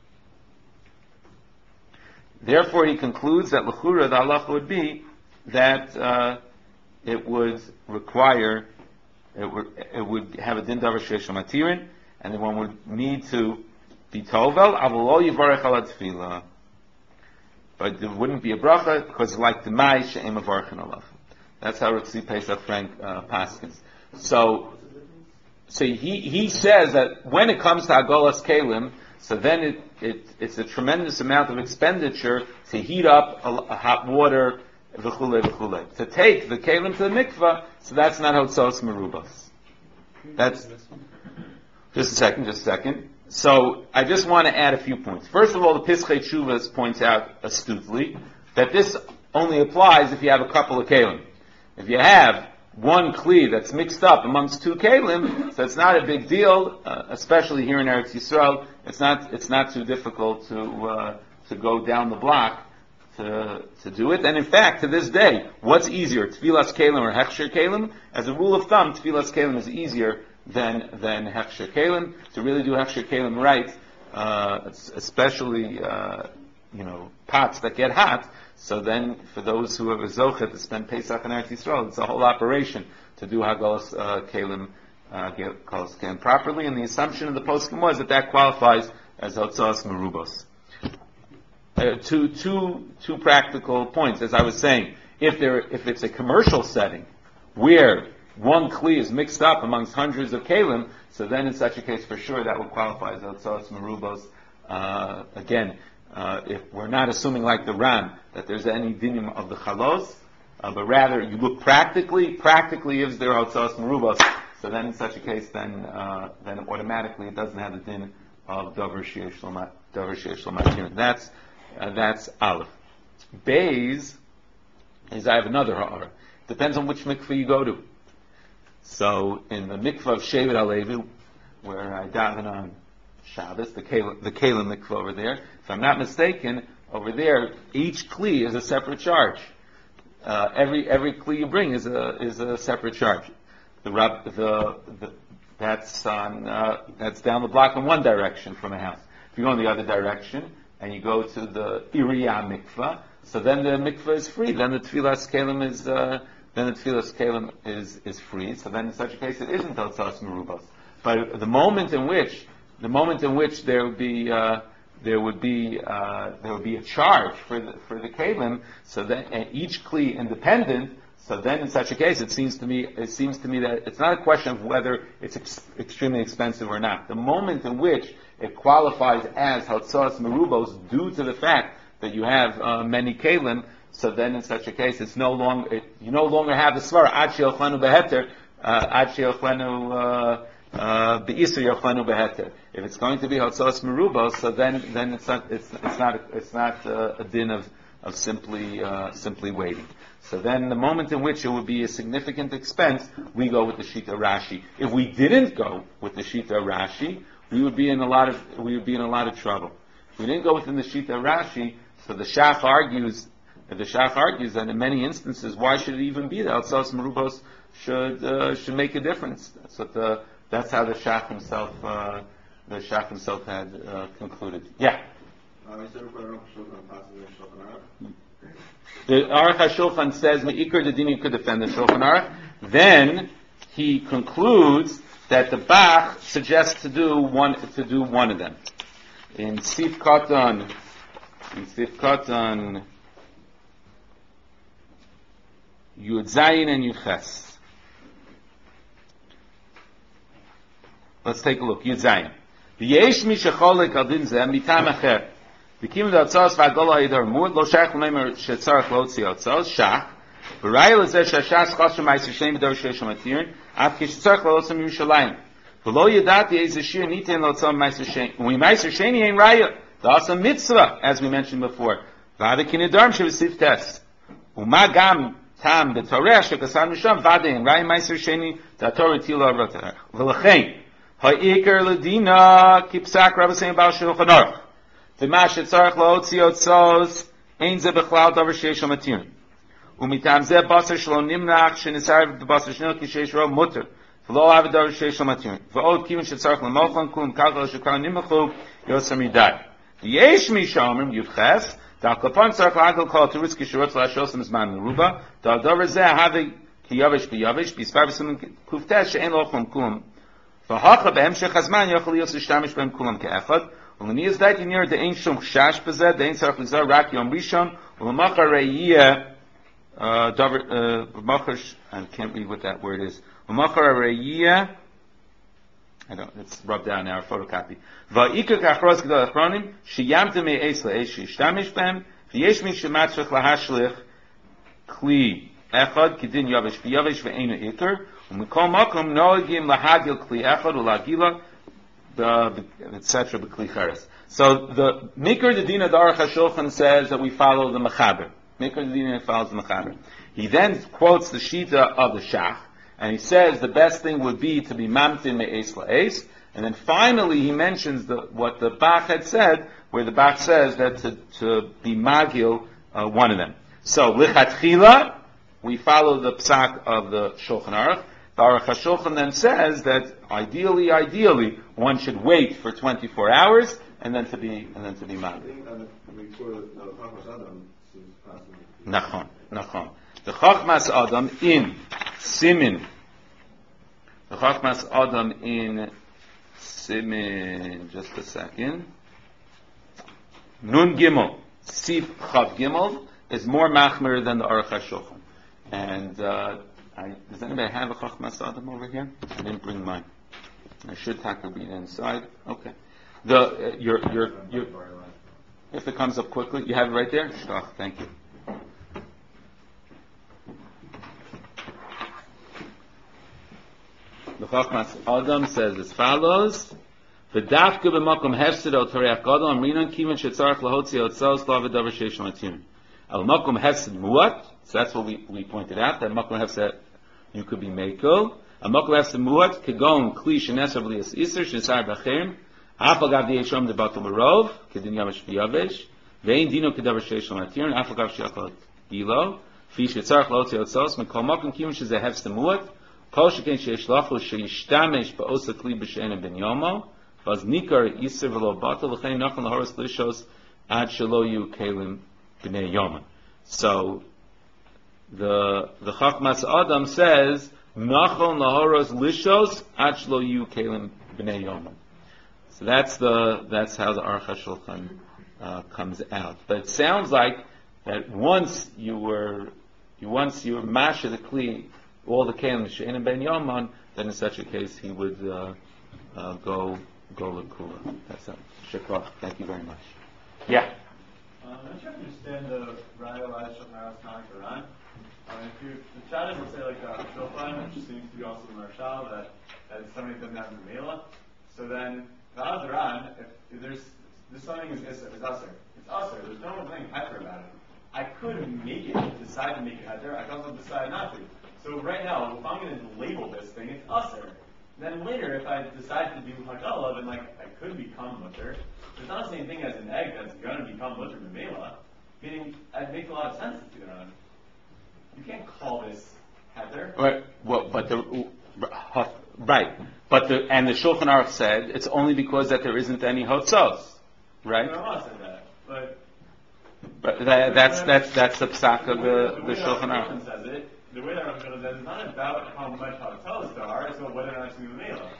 Therefore he concludes that l'chura the halacha would be that uh, it would require, it would, it would have a din davar sheish matirin, and then one would need to be tovel, avol lo yivarech ala tefillah. But there wouldn't be a bracha, because like the mai, she'em avarech alav. That's how Rav Tzvi Pesach Frank uh, paskins. So, so he, he says that when it comes to hagolas kalim, so then it, it, it's a tremendous amount of expenditure to heat up a, a hot water, v'chulei v'chulei. To take the kalim to the mikvah, so that's not hotzos merubas. That's, just a second, just a second. So, I just want to add a few points. First of all, the Pischei Teshuvos points out astutely that this only applies if you have a couple of kalim. If you have one kli that's mixed up amongst two kalim, so it's not a big deal, uh, especially here in Eretz Yisrael. It's not, it's not too difficult to, uh, to go down the block to, to do it. And in fact, to this day, what's easier, tfilas kalim or hechsher kalim? As a rule of thumb, tfilas kalim is easier than, than hechsher kalim. To really do hechsher kalim right, uh, especially, uh, you know, pots that get hot, so then for those who have a zochet to spend Pesach in Eretz Yisrael, it's a whole operation to do hagolas uh, kalim, uh, hagolas kalim properly, and the assumption of the poskim was that that qualifies as hotzos merubos. Uh, two, two, two practical points. As I was saying, if there, if it's a commercial setting where one kli is mixed up amongst hundreds of kalim, so then in such a case, for sure, that would qualify as hotzos merubos. Uh, again, uh, if we're not assuming like the Ran that there's any dinim of the chalos, uh, but rather you look practically, practically is there hotzos merubos. So then in such a case, then uh, then automatically it doesn't have the din of davar sheish lo matirin. That's Uh, that's Aleph. Beis is I have another ha'ara. Depends on which mikveh you go to. So in the mikveh of Shevet HaLevi, where I daven on Shabbos, the Kalim, the Kalim mikveh over there, if I'm not mistaken, over there each kli is a separate charge. Uh, every every kli you bring is a is a separate charge. The rab, the, the that's on uh, that's down the block in one direction from a house. If you go in the other direction, and you go to the Iriya mikvah, so then the mikvah is free. Then the tfilas kalim is uh, then the tfilas kalim is is free. So then in such a case it isn't hotzos merubos. But the moment in which the moment in which there would be uh, there would be uh, there would be a charge for the for the kalim, so then and each kli independent. So then, in such a case, it seems to me it seems to me that it's not a question of whether it's ex- extremely expensive or not. The moment in which it qualifies as hotzos merubos due to the fact that you have uh, many kalim, so then in such a case, it's no longer it, you no longer have the svara ad she'ochlenu beheter, ad she'ochlenu be'iser yochlenu beheter. If it's going to be hotzos merubos, so then then it's not it's it's not it's not uh, a din of of simply uh, simply waiting. So then the moment in which it would be a significant expense, we go with the Shita Rashi. If we didn't go with the Shita Rashi, we would be in a lot of we would be in a lot of trouble. If we didn't go within the Shita Rashi, so the Shach argues the Shach argues that in many instances, why should it even be that Hotzos Merubos should uh, should make a difference? That's what the that's how the Shach himself uh, the Shach himself had uh, concluded. Yeah. The Aruch HaShulchan says, Me'ikar Dedini could defend the Shulchan Aruch. Then he concludes that the Bach suggests to do one to do one of them. In Sif Katan, in Sif Katan, Yud Zayin and Yud Ches. Let's take a look. Yud Zayin. V'yesh mi shecholek al din zeh mitam acher. V'kim d'atzos v'agol ha'idar mud lo shach l'meimer shetzarech l'otzi atzos shach. V'raya l'zeh shashas chosher ma'aser shleim v'dor sheish ha'matirin af kishetzarech l'otzam Yerushalayim. V'lo yedati eiz shir niten l'otzam ma'aser shein. When ma'aser shein ain't raya. That's a mitzvah, as we mentioned before. V'ada kinedarm shev'sif tes. U'ma gam tam b'toreh shekasan misham v'ada in raya ma'aser sheini d'ator etila avratach. V'lechein ha'ikar l'dina kipsak Rabbi saying about Shulchan Aruch. V'mash etzarech la'otzi otzos ein ze b'chlal davar sheish ha'matirin. U'mitam ze basar shlo nimnach shenisar b'basar shnil kishesh ro mutter. V'lo avad davar sheish ha'matirin. V'od kivin shetzarech l'mochan kum kakal shekar nimachu yosam yidai. V'yesh mi shomrim yuvches da'al kapan tzarech l'agel kol teritz kishurot l'ashosam zman meruba da'al davar ze havi ki yavish b'yavish b'svar b'simen kuftesh she'en lochum kum. V'hacha b'hemshech hazman yochel yos l'shtamish b'hem kulam ke'echad. U'l'ni is that in here the ain't shum chash b'zeh, the ain't tzarech l'zah rak yom rishon, u'l'machar re'iyeh, uh, davar, uh, machar, I can't read what that word is. U'machar re'iyeh, I don't, it's rubbed down now, photocopy. V'ikar k'achros g'dal achronim, shiyamte me'es la'esh y'shtamish b'hem, v'yesh mi shematzrech lahashlich, kli echad, k'din yavish b'yavish v'einu ikar, u'mikol makom no'agim lahagil kli echad u'lagila, the et cetera b'kli cheres. So the Mikra Dedina Darach HaShulchan says that we follow the Mechaber. Mikra Dedina follows the Mechaber. He then quotes the Shita of the Shach, and he says the best thing would be to be Mamtin Me'es La'es, and then finally he mentions the, what the Bach had said, where the Bach says that to, to be Magil, uh, one of them. So Lichatchila, we follow the Psak of the Shulchan Aruch. The Aruch HaShulchan then says that ideally, ideally, one should wait for twenty-four hours and then to be and then to be magil. Nachon, nachon. The Chachmas Adam in Simin. The Chachmas Adam in Simin. Just a second. Nun Gimel, Sif Chav Gimel is more machmer than the Aruch HaShulchan, and. Uh, I, does anybody have a Chachmas Adam over here? I didn't bring mine. I should tackle be inside. Okay. The uh, your your your. If it comes up quickly, you have it right there. Shkach, thank you. The Chachmas Adam says as follows: "V'dafka b'makom hefsid al toreach gadol amrinan kivan shetzarach lahotzi otzos la'avad davar sheish matim al makom hefsid muat." So that's what we, we pointed out, that Makom Hefset, you could be Meiko. A Makom Hefset Muat, Kegon, Kli, Shenesav, Lias, Isser, Shenesar, Bachim, Afagav, Dieshom, De Batum, Rov, Kedin Yavash, Viyavish, Vein Dino, Kedavar, Sheishom, Atirin, Afagav, Shechot, Gilo, Fish, Yitzarch, Lotzi, Otzos, Mekol Makom, Kim, Sheze, Hefset Muat, Kol Sheken, Sheishlachu, Sheishtamish, Ba'osa, Kli, B'Shein, Ben Yomo, Vaz Nikar, Isser, Velo, Batal, L'chein, Nachon, Lahoros, Lishos, Ad Shelo, Yu, Kalim, B'nei Yoma. So, The the Chachmas Adam says Nachon lahoros lishos achlo yu kelim b'nei yomim. So that's the that's how the Aruch HaShulchan uh, comes out. But it sounds like that once you were you once you were masha the kli all the kelim she'enim ben yomim, then in such a case he would uh, uh, go go l'kula. That's it. Shekach. Thank you very much. Yeah. Um, I'm trying to understand the Raya Lai Shulchan Aruch Quran. Um, if you, the chat will say like a Shulchan, which seems to be also the Marshal, that, that somebody doesn't have the Mela. So then, the Azaran, if, if there's, this something is, is, is Aser. It's Aser. There's no thing Heter about it. I could make it, decide to make it Heter. I can also decide not to. So right now, if I'm going to label this thing, it's Aser. Then later, if I decide to do Hakalah, then like, I could become Mutter. It's not the same thing as an egg that's going to become Mutter Mela. Meaning, it makes a lot of sense to do that. You can't call this Heter. Right. Well, but the right, but the and the Shulchan Aruch said it's only because that there isn't any hotzos, right? No, I said that, but but that, that's that's that's the psak of the the Shulchan Aruch. Says it. The way that Rav Shulchan says it's not about how much hotzos there are; it's about whether or not it's going to be mela.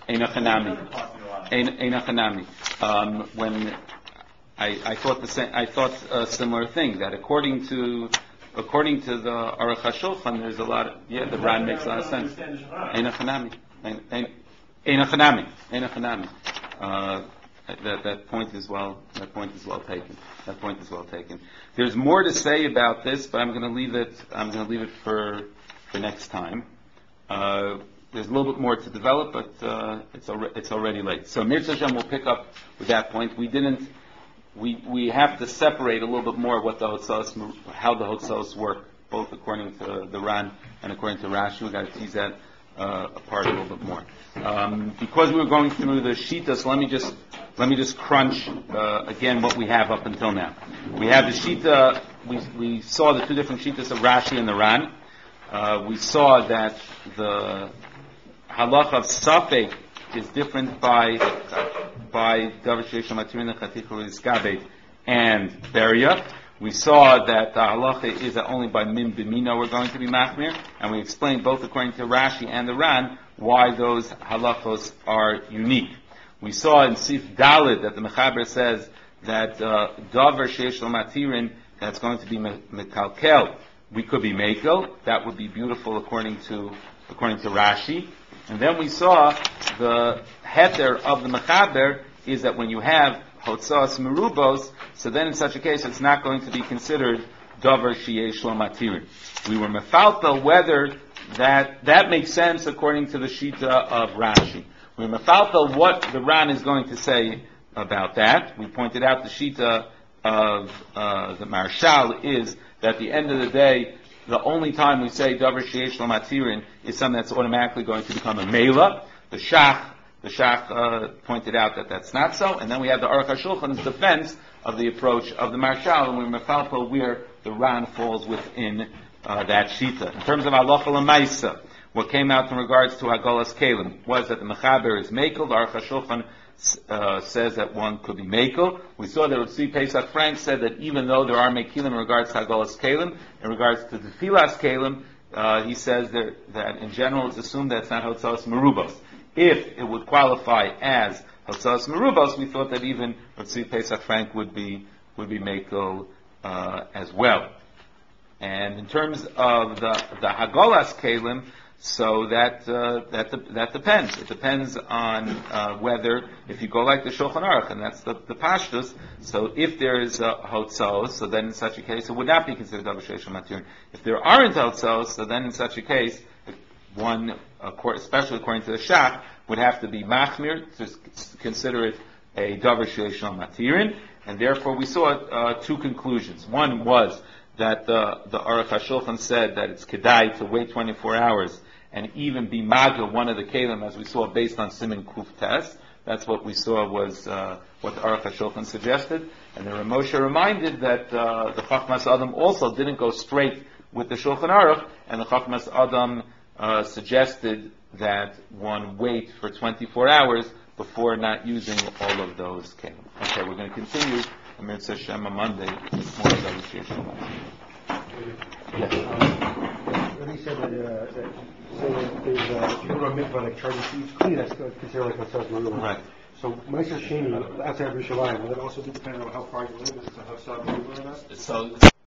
Eina Chanami. It doesn't cost me a lot. Ein- Eina Chanami. Um, when I, I thought the same, I thought a similar thing, that according to according to the Aruch HaShulchan, there's a lot of, yeah, the Ran makes a lot of sense. Eina Chanami. Ein- ein- Eina Chanami. Eina Chanami. Uh, That, that point is well. That point is well taken. That point is well taken. There's more to say about this, but I'm going to leave it. I'm going to leave it for for next time. Uh, there's a little bit more to develop, but uh, it's already it's already late. So Mirza Hashem will pick up with that point. We didn't. We we have to separate a little bit more what the Hotzos, how the Hotzos work, both according to the Ran and according to Rashi. We got to tease that uh, apart a little bit more. Um, because we were going through the Shita, so let me just let me just crunch uh, again what we have up until now. We have the Shita. We we saw the two different Shitas of Rashi and the Ran. Uh, we saw that the halach of Safek is different by by Davar Sheish Matirin Chatichur Iskabed and Beria. We saw that the halacha is that only by Min B'mina we're going to be machmir, and we explained both according to Rashi and the Ran why those halachos are unique. We saw in Sif Dalid that the Mechaber says that uh, Davar Sheish Matirin that's going to be Mekalkel, we could be Mekel. That would be beautiful according to according to Rashi. And then we saw the heter of the Mechaber is that when you have Hotzos Merubos, so then in such a case it's not going to be considered Davar Sheyesh Lo Matirin. We were mefalta whether that that makes sense according to the Shita of Rashi. We were mefalta what the Ran is going to say about that. We pointed out the Shita of uh, the Marshal is that at the end of the day, the only time we say Davar Sheyesh Lo Matirin is something that's automatically going to become a Mela. The Shach, the Shach uh, pointed out that that's not so. And then we have the Aruch HaShulchan's defense of the approach of the Marshal, and we're mefalpa where the Ran falls within uh, that Shita. In terms of Halacha L'Maisa, what came out in regards to Hagalas Kalim was that the Mechaber is Mekel, the Aruch HaShulchan Uh, says that one could be Mekel. We saw that Tzvi Pesach Frank said that even though there are Mekilim in regards to Hagalas Kalim, in regards to the Filas Kalim, uh, he says that, that in general it's assumed that it's not Hotzos Merubos. If it would qualify as Hotzos Merubos, we thought that even Tzvi Pesach Frank would be would be Mekel uh, as well. And in terms of the the Hagalas Kalim, so that uh, that that depends. It depends on uh, whether if you go like the Shulchan Aruch, and that's the, the Pashtus. So if there is a Hotzos, so then in such a case it would not be considered Davar Sheyesh Lo Matirin. If there aren't Hotzos, so then in such a case, one, especially according to the Shach, would have to be Machmir to consider it a Davar Sheyesh Lo Matirin, and therefore we saw uh, two conclusions. One was that the the Aruch HaShulchan said that it's kedai to wait twenty-four hours and even be magil one of the kelim, as we saw based on Siman Kuf Tes. That's what we saw was uh, what the Aruch HaShulchan suggested. And the Ramosha reminded that uh, the Chachmas Adam also didn't go straight with the Shulchan Aruch, and the Chachmas Adam uh, suggested that one wait for twenty-four hours before not using all of those kelim. Okay, we're going to continue Amir Hashem on Monday with more of those issues. Yes. Um, when he said that, uh, that so there's uh, if you go to a mikvah like charging seeds, clean, that's considered like a self-merubah. Right. So Meiser Sheni outside of Yerushalayim, will it also be dependent on how far you live? Is it a Hassad or not? So